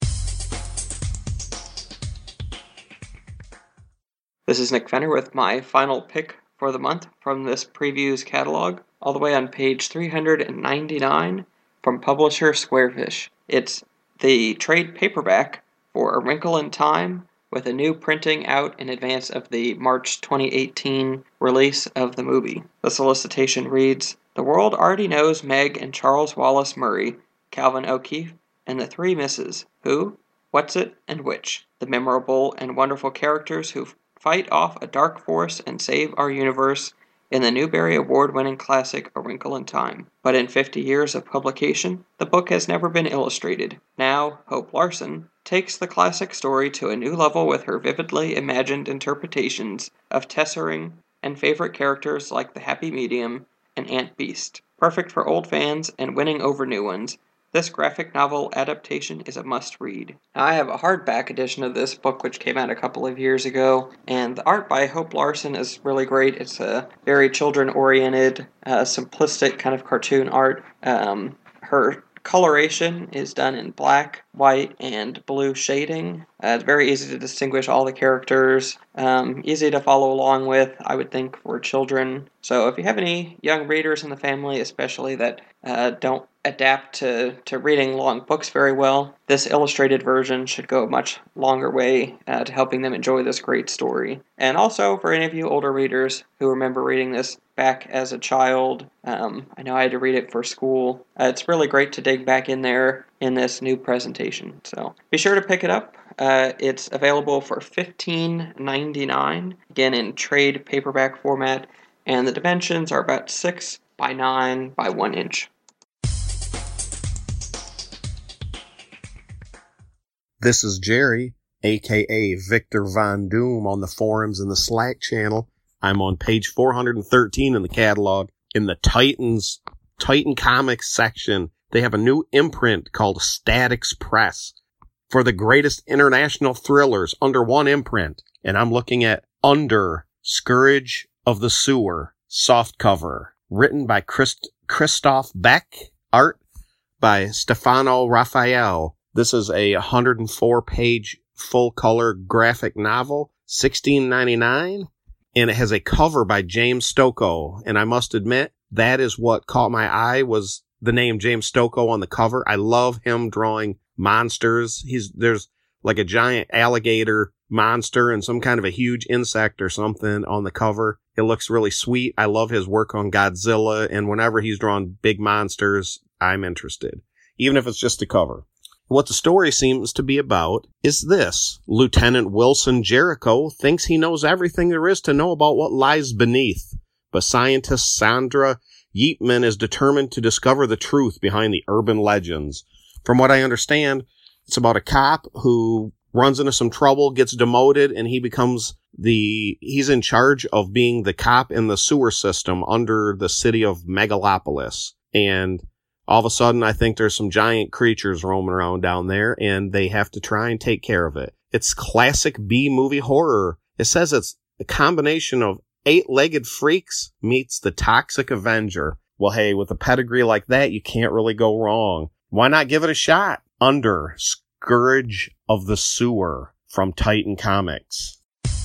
S2: This is Nick Fenner with my final pick for the month from this previews catalog, all the way on page three ninety-nine from publisher Squarefish. It's the trade paperback for A Wrinkle in Time, with a new printing out in advance of the March twenty eighteen release of the movie. The solicitation reads, "The world already knows Meg and Charles Wallace Murray, Calvin O'Keefe, and the three misses, who, what's it, and which, the memorable and wonderful characters who fight off a dark force and save our universe in the Newbery Award-winning classic A Wrinkle in Time. But in fifty years of publication, the book has never been illustrated. Now, Hope Larson takes the classic story to a new level with her vividly imagined interpretations of Tessering and favorite characters like the Happy Medium and Aunt Beast. Perfect for old fans and winning over new ones, this graphic novel adaptation is a must-read. I have a hardback edition of this book which came out a couple of years ago, and the art by Hope Larson is really great. It's a very children-oriented, uh, simplistic kind of cartoon art. Um, her coloration is done in black, white, and blue shading. Uh, it's very easy to distinguish all the characters, um, easy to follow along with, I would think, for children. So if you have any young readers in the family, especially that uh, don't adapt to, to reading long books very well, this illustrated version should go a much longer way uh, to helping them enjoy this great story. And also, for any of you older readers who remember reading this back as a child, um, I know I had to read it for school, uh, it's really great to dig back in there in this new presentation. So be sure to pick it up. Uh, it's available for fifteen ninety-nine, again in trade paperback format, and the dimensions are about six by nine by one inch.
S11: This is Jerry, aka Victor Von Doom, on the forums and the Slack channel. I'm on page four hundred thirteen in the catalog. In the Titans, Titan Comics section, they have a new imprint called Statics Press for the greatest international thrillers under one imprint. And I'm looking at Under, Scourge of the Sewer, softcover, written by Christ- Christoph Beck, art by Stefano Raphael. This is a one hundred four page full-color graphic novel, sixteen ninety-nine, and it has a cover by James Stokoe. And I must admit, that is what caught my eye, was the name James Stokoe on the cover. I love him drawing monsters. He's there's like a giant alligator monster and some kind of a huge insect or something on the cover. It looks really sweet. I love his work on Godzilla, and whenever he's drawn big monsters, I'm interested, even if it's just a cover. What the story seems to be about is this. Lieutenant Wilson Jericho thinks he knows everything there is to know about what lies beneath, but scientist Sandra Yeatman is determined to discover the truth behind the urban legends. From what I understand, it's about a cop who runs into some trouble, gets demoted, and he becomes the, he's in charge of being the cop in the sewer system under the city of Megalopolis. And all of a sudden, I think there's some giant creatures roaming around down there, and they have to try and take care of it. It's classic B-movie horror. It says it's a combination of Eight-Legged Freaks meets The Toxic Avenger. Well, hey, with a pedigree like that, you can't really go wrong. Why not give it a shot? Under, Scourge of the Sewer, from Titan Comics.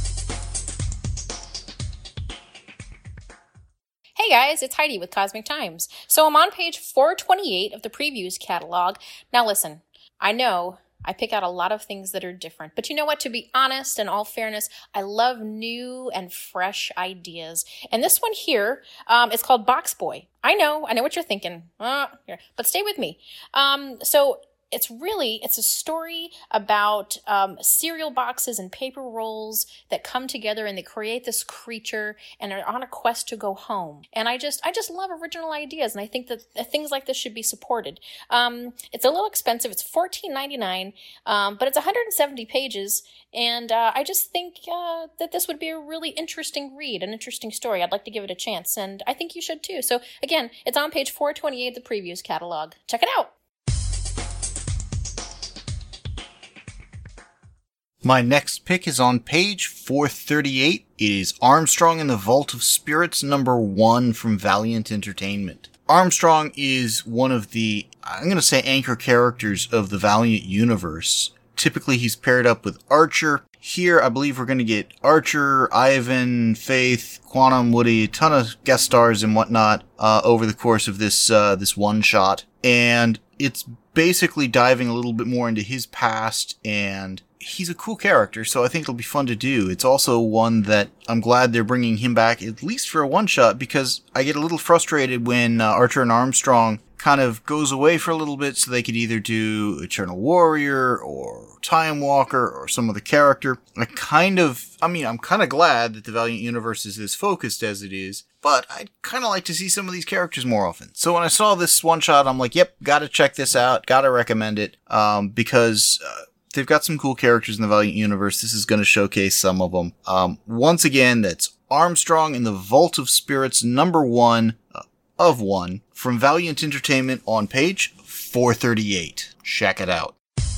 S8: Hey guys, it's Heidi with Cosmic Times. So I'm on page four twenty-eight of the previews catalog. Now listen, I know I pick out a lot of things that are different, but you know what? To be honest, in all fairness, I love new and fresh ideas. And this one here, um, is called Box Boy. I know, I know what you're thinking, uh, here, but stay with me. Um, so it's really, it's a story about um, cereal boxes and paper rolls that come together and they create this creature and are on a quest to go home. And I just, I just love original ideas, and I think that things like this should be supported. Um, it's a little expensive. It's fourteen ninety-nine, um, but it's one hundred seventy pages, and uh, I just think uh, that this would be a really interesting read, an interesting story. I'd like to give it a chance, and I think you should too. So again, it's on page four twenty-eight of the previews catalog. Check it out.
S1: My next pick is on page four thirty-eight. It is Armstrong and the Vault of Spirits, number one from Valiant Entertainment. Armstrong is one of the, I'm going to say, anchor characters of the Valiant universe. Typically, he's paired up with Archer. Here, I believe we're going to get Archer, Ivan, Faith, Quantum, Woody, a ton of guest stars and whatnot uh, over the course of this uh, this one shot. And it's basically diving a little bit more into his past, and he's a cool character, so I think it'll be fun to do. It's also one that I'm glad they're bringing him back, at least for a one-shot, because I get a little frustrated when uh, Archer and Armstrong kind of goes away for a little bit so they could either do Eternal Warrior or Time Walker or some other character. I kind of, I mean, I'm kind of glad that the Valiant Universe is as focused as it is, but I'd kind of like to see some of these characters more often. So when I saw this one shot, I'm like, yep, gotta check this out, gotta recommend it, um, because uh, they've got some cool characters in the Valiant Universe. This is going to showcase some of them. Um, once again, that's Armstrong in the Vault of Spirits, number one uh, of one, from Valiant Entertainment on page four thirty-eight. Check it out.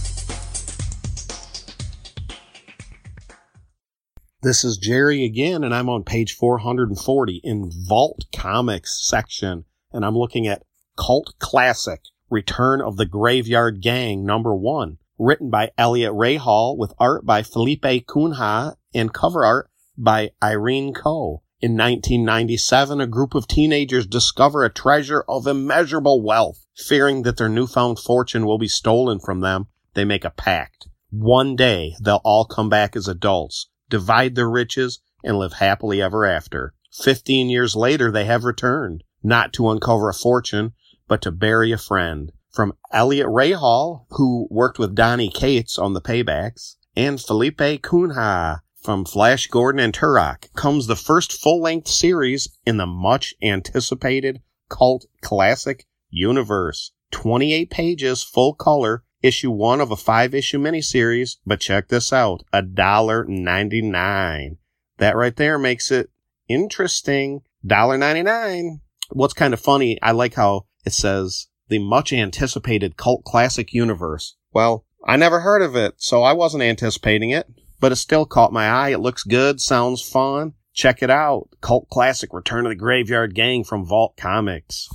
S11: This is Jerry again, and I'm on page four forty in Vault Comics section, and I'm looking at Cult Classic, Return of the Graveyard Gang, number one, written by Elliot Rahal, with art by Felipe Cunha and cover art by Irene Coe. In nineteen ninety-seven, a group of teenagers discover a treasure of immeasurable wealth. Fearing that their newfound fortune will be stolen from them, they make a pact. One day, they'll all come back as adults, divide their riches, and live happily ever after. Fifteen years later, they have returned, not to uncover a fortune, but to bury a friend. From Elliot Rahal, who worked with Donny Cates on the Paybacks, and Felipe Cunha from Flash Gordon and Turok, comes the first full-length series in the much-anticipated Cult Classic universe. twenty-eight pages, full color, issue one of a five-issue miniseries, but check this out, one dollar ninety-nine. That right there makes it interesting. one dollar ninety-nine. What's kind of funny, I like how it says, the much-anticipated Cult Classic universe. Well, I never heard of it, so I wasn't anticipating it. But it still caught my eye. It looks good, sounds fun. Check it out. Cult Classic, Return of the Graveyard Gang from Vault Comics.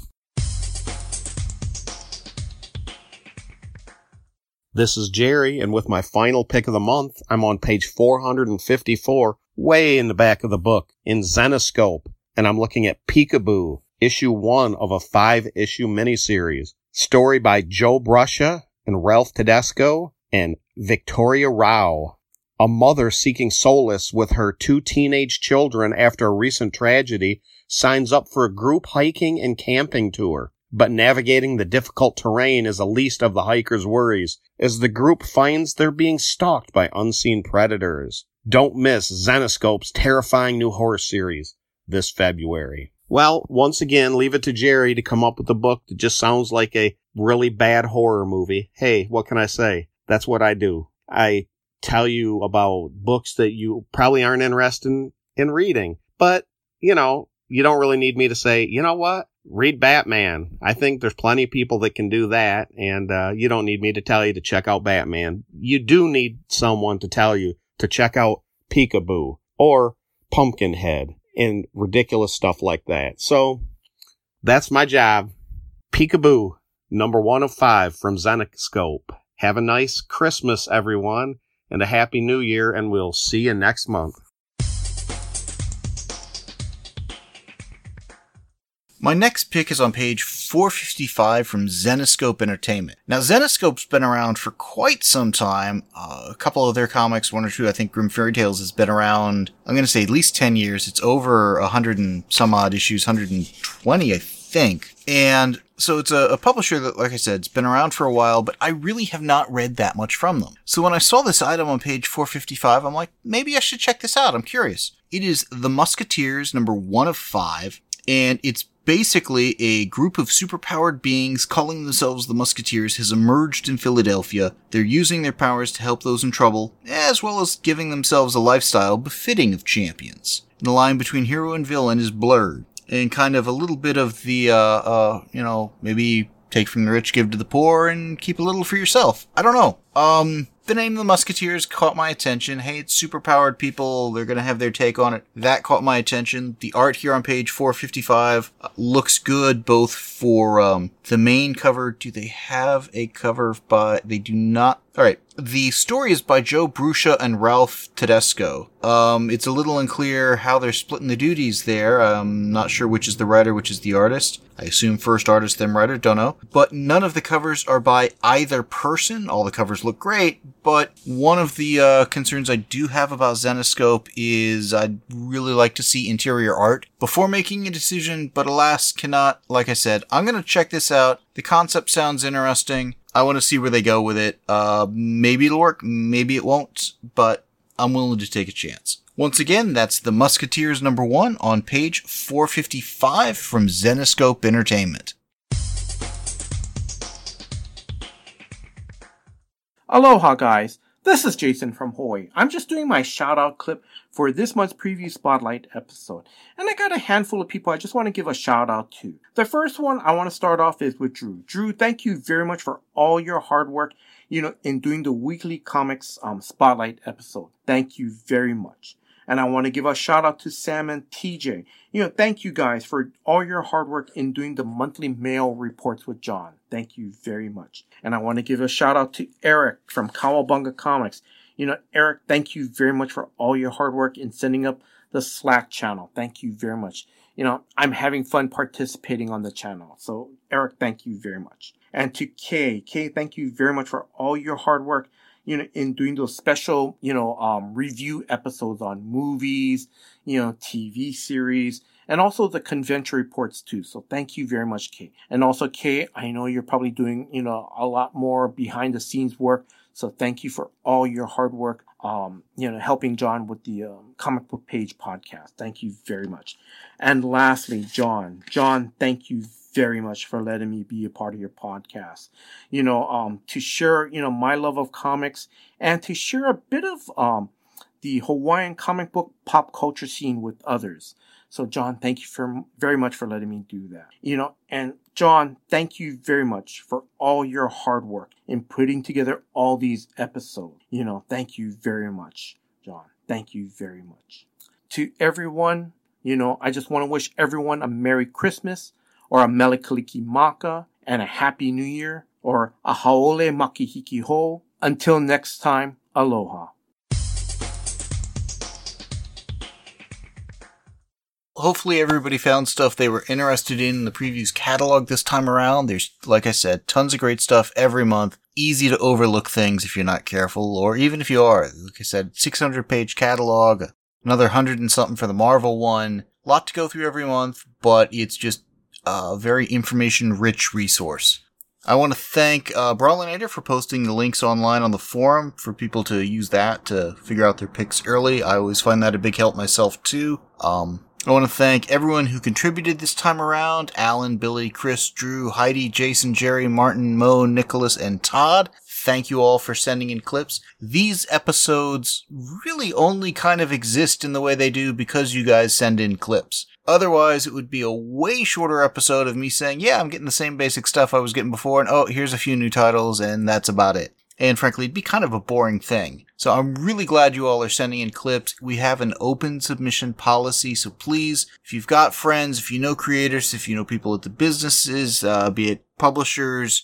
S11: This is Jerry, and with my final pick of the month, I'm on page four fifty-four, way in the back of the book, in Zenescope, and I'm looking at Peekaboo, issue one of a five-issue miniseries. Story by Joe Bruscia and Ralph Tedesco and Victoria Rao. A mother seeking solace with her two teenage children after a recent tragedy signs up for a group hiking and camping tour. But navigating the difficult terrain is the least of the hikers' worries, as the group finds they're being stalked by unseen predators. Don't miss Zenescope's terrifying new horror series this February. Well, once again, leave it to Jerry to come up with a book that just sounds like a really bad horror movie. Hey, what can I say? That's what I do. I tell you about books that you probably aren't interested in, in reading. But, you know, you don't really need me to say, you know what? Read Batman. I think there's plenty of people that can do that, and uh, you don't need me to tell you to check out Batman. You do need someone to tell you to check out Peekaboo or Pumpkinhead and ridiculous stuff like that. So, that's my job. Peekaboo, number one of five from Zenescope. Have a nice Christmas, everyone, and a Happy New Year, and we'll see you next month.
S1: My next pick is on page four fifty-five from Zenescope Entertainment. Now, Zenescope's been around for quite some time. Uh, a couple of their comics, one or two, I think Grim Fairy Tales has been around, I'm going to say at least ten years. It's over one hundred and some odd issues, one hundred twenty, I think. And so it's a, a publisher that, like I said, it's been around for a while, but I really have not read that much from them. So when I saw this item on page four fifty-five, I'm like, maybe I should check this out. I'm curious. It is The Musketeers, number one of five, and it's basically a group of superpowered beings calling themselves the Musketeers has emerged in Philadelphia. They're using their powers to help those in trouble, as well as giving themselves a lifestyle befitting of champions. And the line between hero and villain is blurred, and kind of a little bit of the, uh, uh, you know, maybe take from the rich, give to the poor, and keep a little for yourself. I don't know. Um, the name of the Musketeers caught my attention. Hey, it's superpowered people. They're going to have their take on it. That caught my attention. The art here on page four fifty-five uh, looks good, both for um, the main cover. Do they have a cover by... They do not... All right. The story is by Joe Bruscia and Ralph Tedesco. Um, it's a little unclear how they're splitting the duties there. I'm not sure which is the writer, which is the artist. I assume first artist, then writer. Don't know. But none of the covers are by either person. All the covers look great. But one of the uh, concerns I do have about Zenescope is I'd really like to see interior art before making a decision, but alas, cannot. Like I said, I'm going to check this out. I The concept sounds interesting. I want to see where they go with it. Uh, maybe it'll work, maybe it won't, but I'm willing to take a chance. Once again, that's The Musketeers number one on page four fifty-five from Zenescope Entertainment.
S7: Aloha, guys. This is Jason from Hawaii. I'm just doing my shout-out clip for this month's preview spotlight episode. And I got a handful of people I just want to give a shout-out to. The first one I want to start off is with Drew. Drew, thank you very much for all your hard work, you know, in doing the weekly comics um, spotlight episode. Thank you very much. And I want to give a shout out to Sam and T J. You know, thank you guys for all your hard work in doing the monthly mail reports with John. Thank you very much. And I want to give a shout out to Eric from Kawabunga Comics. You know, Eric, thank you very much for all your hard work in setting up the Slack channel. Thank you very much. You know, I'm having fun participating on the channel. So, Eric, thank you very much. And to Kay, Kay, thank you very much for all your hard work, you know, in doing those special, you know, um, review episodes on movies, you know, T V series, and also the convention reports too. So thank you very much, Kay. And also, Kay, I know you're probably doing, you know, a lot more behind the scenes work. So thank you for all your hard work, um, you know, helping John with the um, Comic Book Page podcast. Thank you very much. And lastly, John, John, thank you very much for letting me be a part of your podcast. You know, um, to share, you know, my love of comics and to share a bit of um, the Hawaiian comic book pop culture scene with others. So, John, thank you for very much for letting me do that. You know, and John, thank you very much for all your hard work in putting together all these episodes. You know, thank you very much, John. Thank you very much. To everyone, you know, I just want to wish everyone a Merry Christmas, or a Mele Kalikimaka, and a Happy New Year, or a Haole Makihiki Ho. Until next time, aloha.
S1: Hopefully everybody found stuff they were interested in in the previews catalog this time around. There's, like I said, tons of great stuff every month. Easy to overlook things if you're not careful, or even if you are. Like I said, six hundred page catalog, another one hundred and something for the Marvel one. A lot to go through every month, but it's just a very information-rich resource. I want to thank uh, Brawlinator for posting the links online on the forum for people to use that to figure out their picks early. I always find that a big help myself, too. Um, I want to thank everyone who contributed this time around. Alan, Billy, Chris, Drew, Heidi, Jason, Jerry, Martin, Mo, Nicholas, and Todd. Thank you all for sending in clips. These episodes really only kind of exist in the way they do because you guys send in clips. Otherwise, it would be a way shorter episode of me saying, yeah, I'm getting the same basic stuff I was getting before, and oh, here's a few new titles, and that's about it. And frankly, it'd be kind of a boring thing. So I'm really glad you all are sending in clips. We have an open submission policy, so please, if you've got friends, if you know creators, if you know people at the businesses, uh, be it publishers,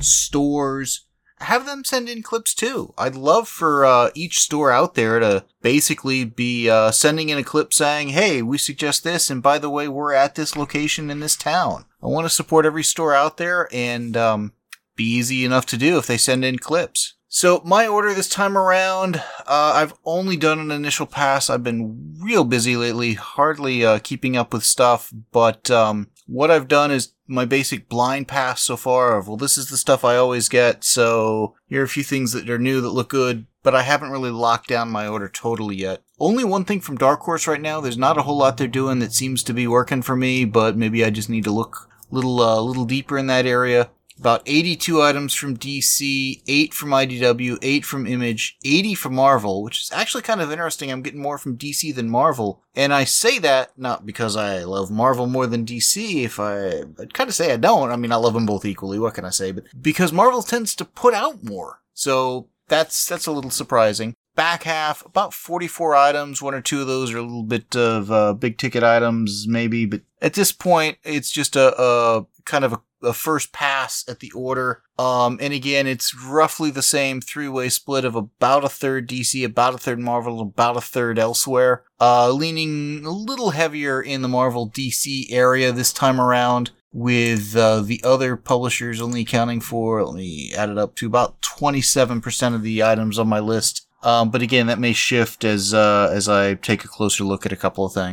S1: stores, have them send in clips too. I'd love for uh, each store out there to basically be uh, sending in a clip saying, hey, we suggest this, and by the way, we're at this location in this town. I want to support every store out there, and um, be easy enough to do if they send in clips. So my order this time around, uh, I've only done an initial pass. I've been real busy lately, hardly uh, keeping up with stuff, but um, what I've done is my basic blind pass so far of, well, this is the stuff I always get, so here are a few things that are new that look good, but I haven't really locked down my order totally yet. Only one thing from Dark Horse right now. There's not a whole lot they're doing that seems to be working for me, but maybe I just need to look a little, uh, little deeper in that area. About eighty-two items from D C, eight from I D W, eight from Image, eighty from Marvel, which is actually kind of interesting. I'm getting more from D C than Marvel. And I say that not because I love Marvel more than D C. If I, I'd kind of say I don't. I mean, I love them both equally. What can I say? But because Marvel tends to put out more. So that's, that's a little surprising. Back half, about forty-four items. One or two of those are a little bit of uh, big ticket items, maybe. But at this point, it's just a, a kind of a a first pass at the order. Um, and again, it's roughly the same three-way split of about a third D C, about a third Marvel, about a third elsewhere. Uh, leaning a little heavier in the Marvel D C area this time around, with uh, the other publishers only accounting for, let me add it up to about twenty-seven percent of the items on my list. Um, but again, that may shift as, uh, as I take a closer look at a couple of things.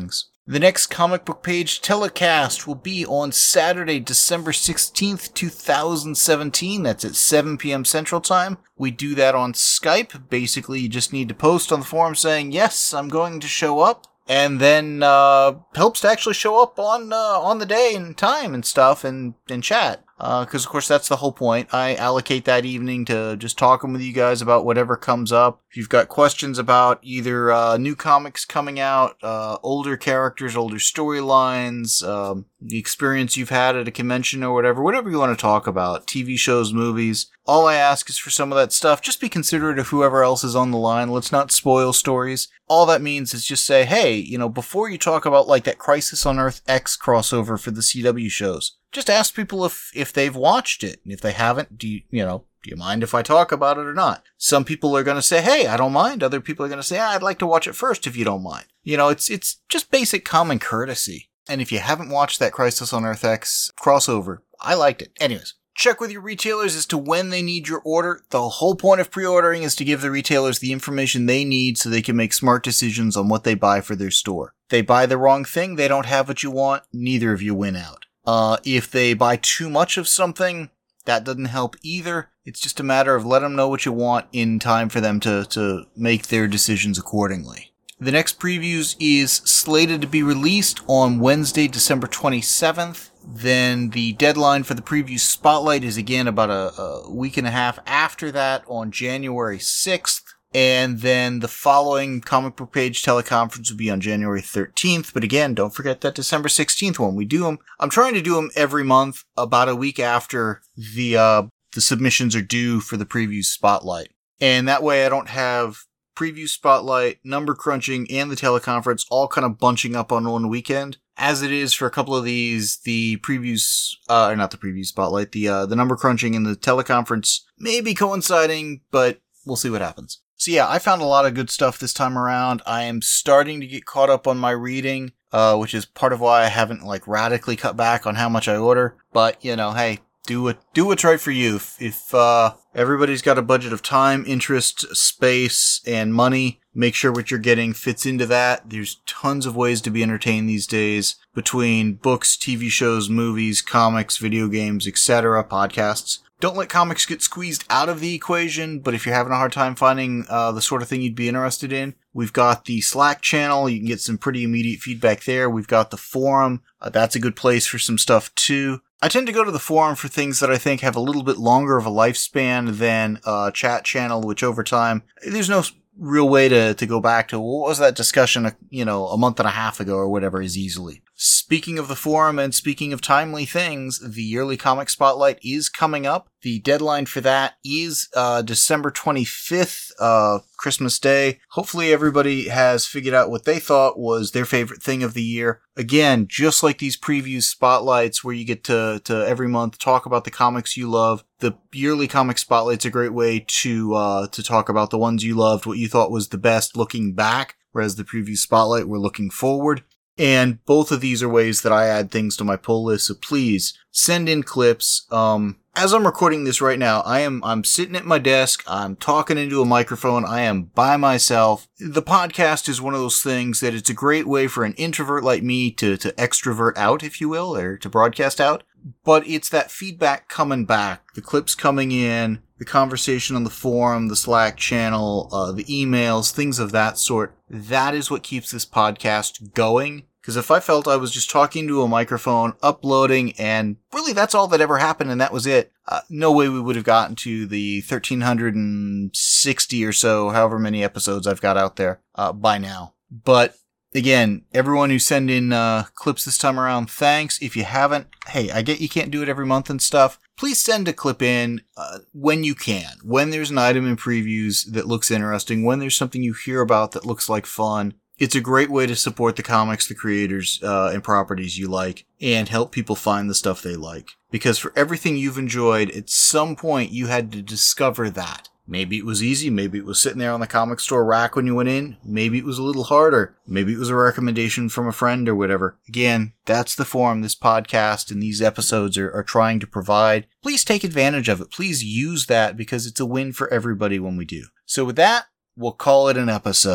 S1: The next comic book page telecast will be on Saturday, December sixteenth, two thousand seventeen. That's at seven p.m. Central Time. We do that on Skype. Basically, you just need to post on the forum saying, yes, I'm going to show up. And then uh, helps to actually show up on uh, on the day and time and stuff and, and chat. Because, uh, of course, that's the whole point. I allocate that evening to just talking with you guys about whatever comes up. If you've got questions about either uh, new comics coming out, uh, older characters, older storylines, um, the experience you've had at a convention or whatever, whatever you want to talk about, T V shows, movies, all I ask is for some of that stuff. Just be considerate of whoever else is on the line. Let's not spoil stories. All that means is just say, hey, you know, before you talk about like that Crisis on Earth X crossover for the C W shows, just ask people if, if they've watched it. And if they haven't, do you, you know, do you mind if I talk about it or not? Some people are going to say, hey, I don't mind. Other people are going to say, ah, I'd like to watch it first if you don't mind. You know, it's, it's just basic common courtesy. And if you haven't watched that Crisis on Earth X crossover, I liked it. Anyways. Check with your retailers as to when they need your order. The whole point of pre-ordering is to give the retailers the information they need so they can make smart decisions on what they buy for their store. If they buy the wrong thing, they don't have what you want, neither of you win out. Uh, if they buy too much of something, that doesn't help either. It's just a matter of let them know what you want in time for them to, to make their decisions accordingly. The next previews is slated to be released on Wednesday, December twenty-seventh. Then the deadline for the preview spotlight is again about a, a week and a half after that on January sixth. And then the following comic book page teleconference will be on January thirteenth. But again, don't forget that December sixteenth one. We do them. I'm trying to do them every month about a week after the, uh, the submissions are due for the preview spotlight. And that way I don't have preview spotlight, number crunching, and the teleconference all kind of bunching up on one weekend. As it is for a couple of these, the previews, uh, or not the preview spotlight, the, uh, the number crunching and the teleconference may be coinciding, but we'll see what happens. So yeah, I found a lot of good stuff this time around. I am starting to get caught up on my reading, uh, which is part of why I haven't, like, radically cut back on how much I order. But, you know, hey, do what, do what's right for you. If, if uh, everybody's got a budget of time, interest, space, and money, make sure what you're getting fits into that. There's tons of ways to be entertained these days between books, T V shows, movies, comics, video games, et cetera, podcasts. Don't let comics get squeezed out of the equation, but if you're having a hard time finding uh, the sort of thing you'd be interested in, we've got the Slack channel. You can get some pretty immediate feedback there. We've got the forum. Uh, that's a good place for some stuff too. I tend to go to the forum for things that I think have a little bit longer of a lifespan than a chat channel, which over time, there's no real way to, to go back to what was that discussion, you know, a month and a half ago or whatever as easily. Speaking of the forum and speaking of timely things, the yearly comic spotlight is coming up. The deadline for that is uh, December twenty-fifth, uh, Christmas Day. Hopefully everybody has figured out what they thought was their favorite thing of the year. Again, just like these preview spotlights where you get to, to every month talk about the comics you love, the yearly comic spotlight's a great way to uh, to talk about the ones you loved, what you thought was the best looking back, whereas the preview spotlight, we're looking forward. And both of these are ways that I add things to my pull list, so please send in clips. Um, as I'm recording this right now, I am, I'm sitting at my desk, I'm talking into a microphone, I am by myself. The podcast is one of those things that it's a great way for an introvert like me to, to extrovert out, if you will, or to broadcast out. But it's that feedback coming back, the clips coming in, the conversation on the forum, the Slack channel, uh, the emails, things of that sort. That is what keeps this podcast going. Because if I felt I was just talking to a microphone, uploading, and really that's all that ever happened and that was it, uh, no way we would have gotten to the one thousand three hundred sixty or so, however many episodes I've got out there uh, by now. But again, everyone who send in uh, clips this time around, thanks. If you haven't, hey, I get you can't do it every month and stuff. Please send a clip in uh, when you can. When there's an item in previews that looks interesting, when there's something you hear about that looks like fun. It's a great way to support the comics, the creators, uh, and properties you like, and help people find the stuff they like. Because for everything you've enjoyed, at some point you had to discover that. Maybe it was easy, maybe it was sitting there on the comic store rack when you went in, maybe it was a little harder, maybe it was a recommendation from a friend or whatever. Again, that's the form this podcast and these episodes are, are trying to provide. Please take advantage of it. Please use that because it's a win for everybody when we do. So with that, we'll call it an episode.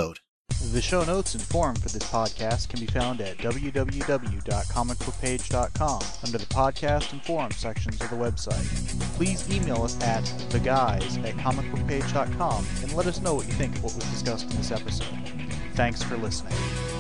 S1: The show notes and forum for this podcast can be found at w w w dot comic book page dot com under the podcast and forum sections of the website. Please email us at theguys at comic book page dot com and let us know what you think of what was discussed in this episode. Thanks for listening.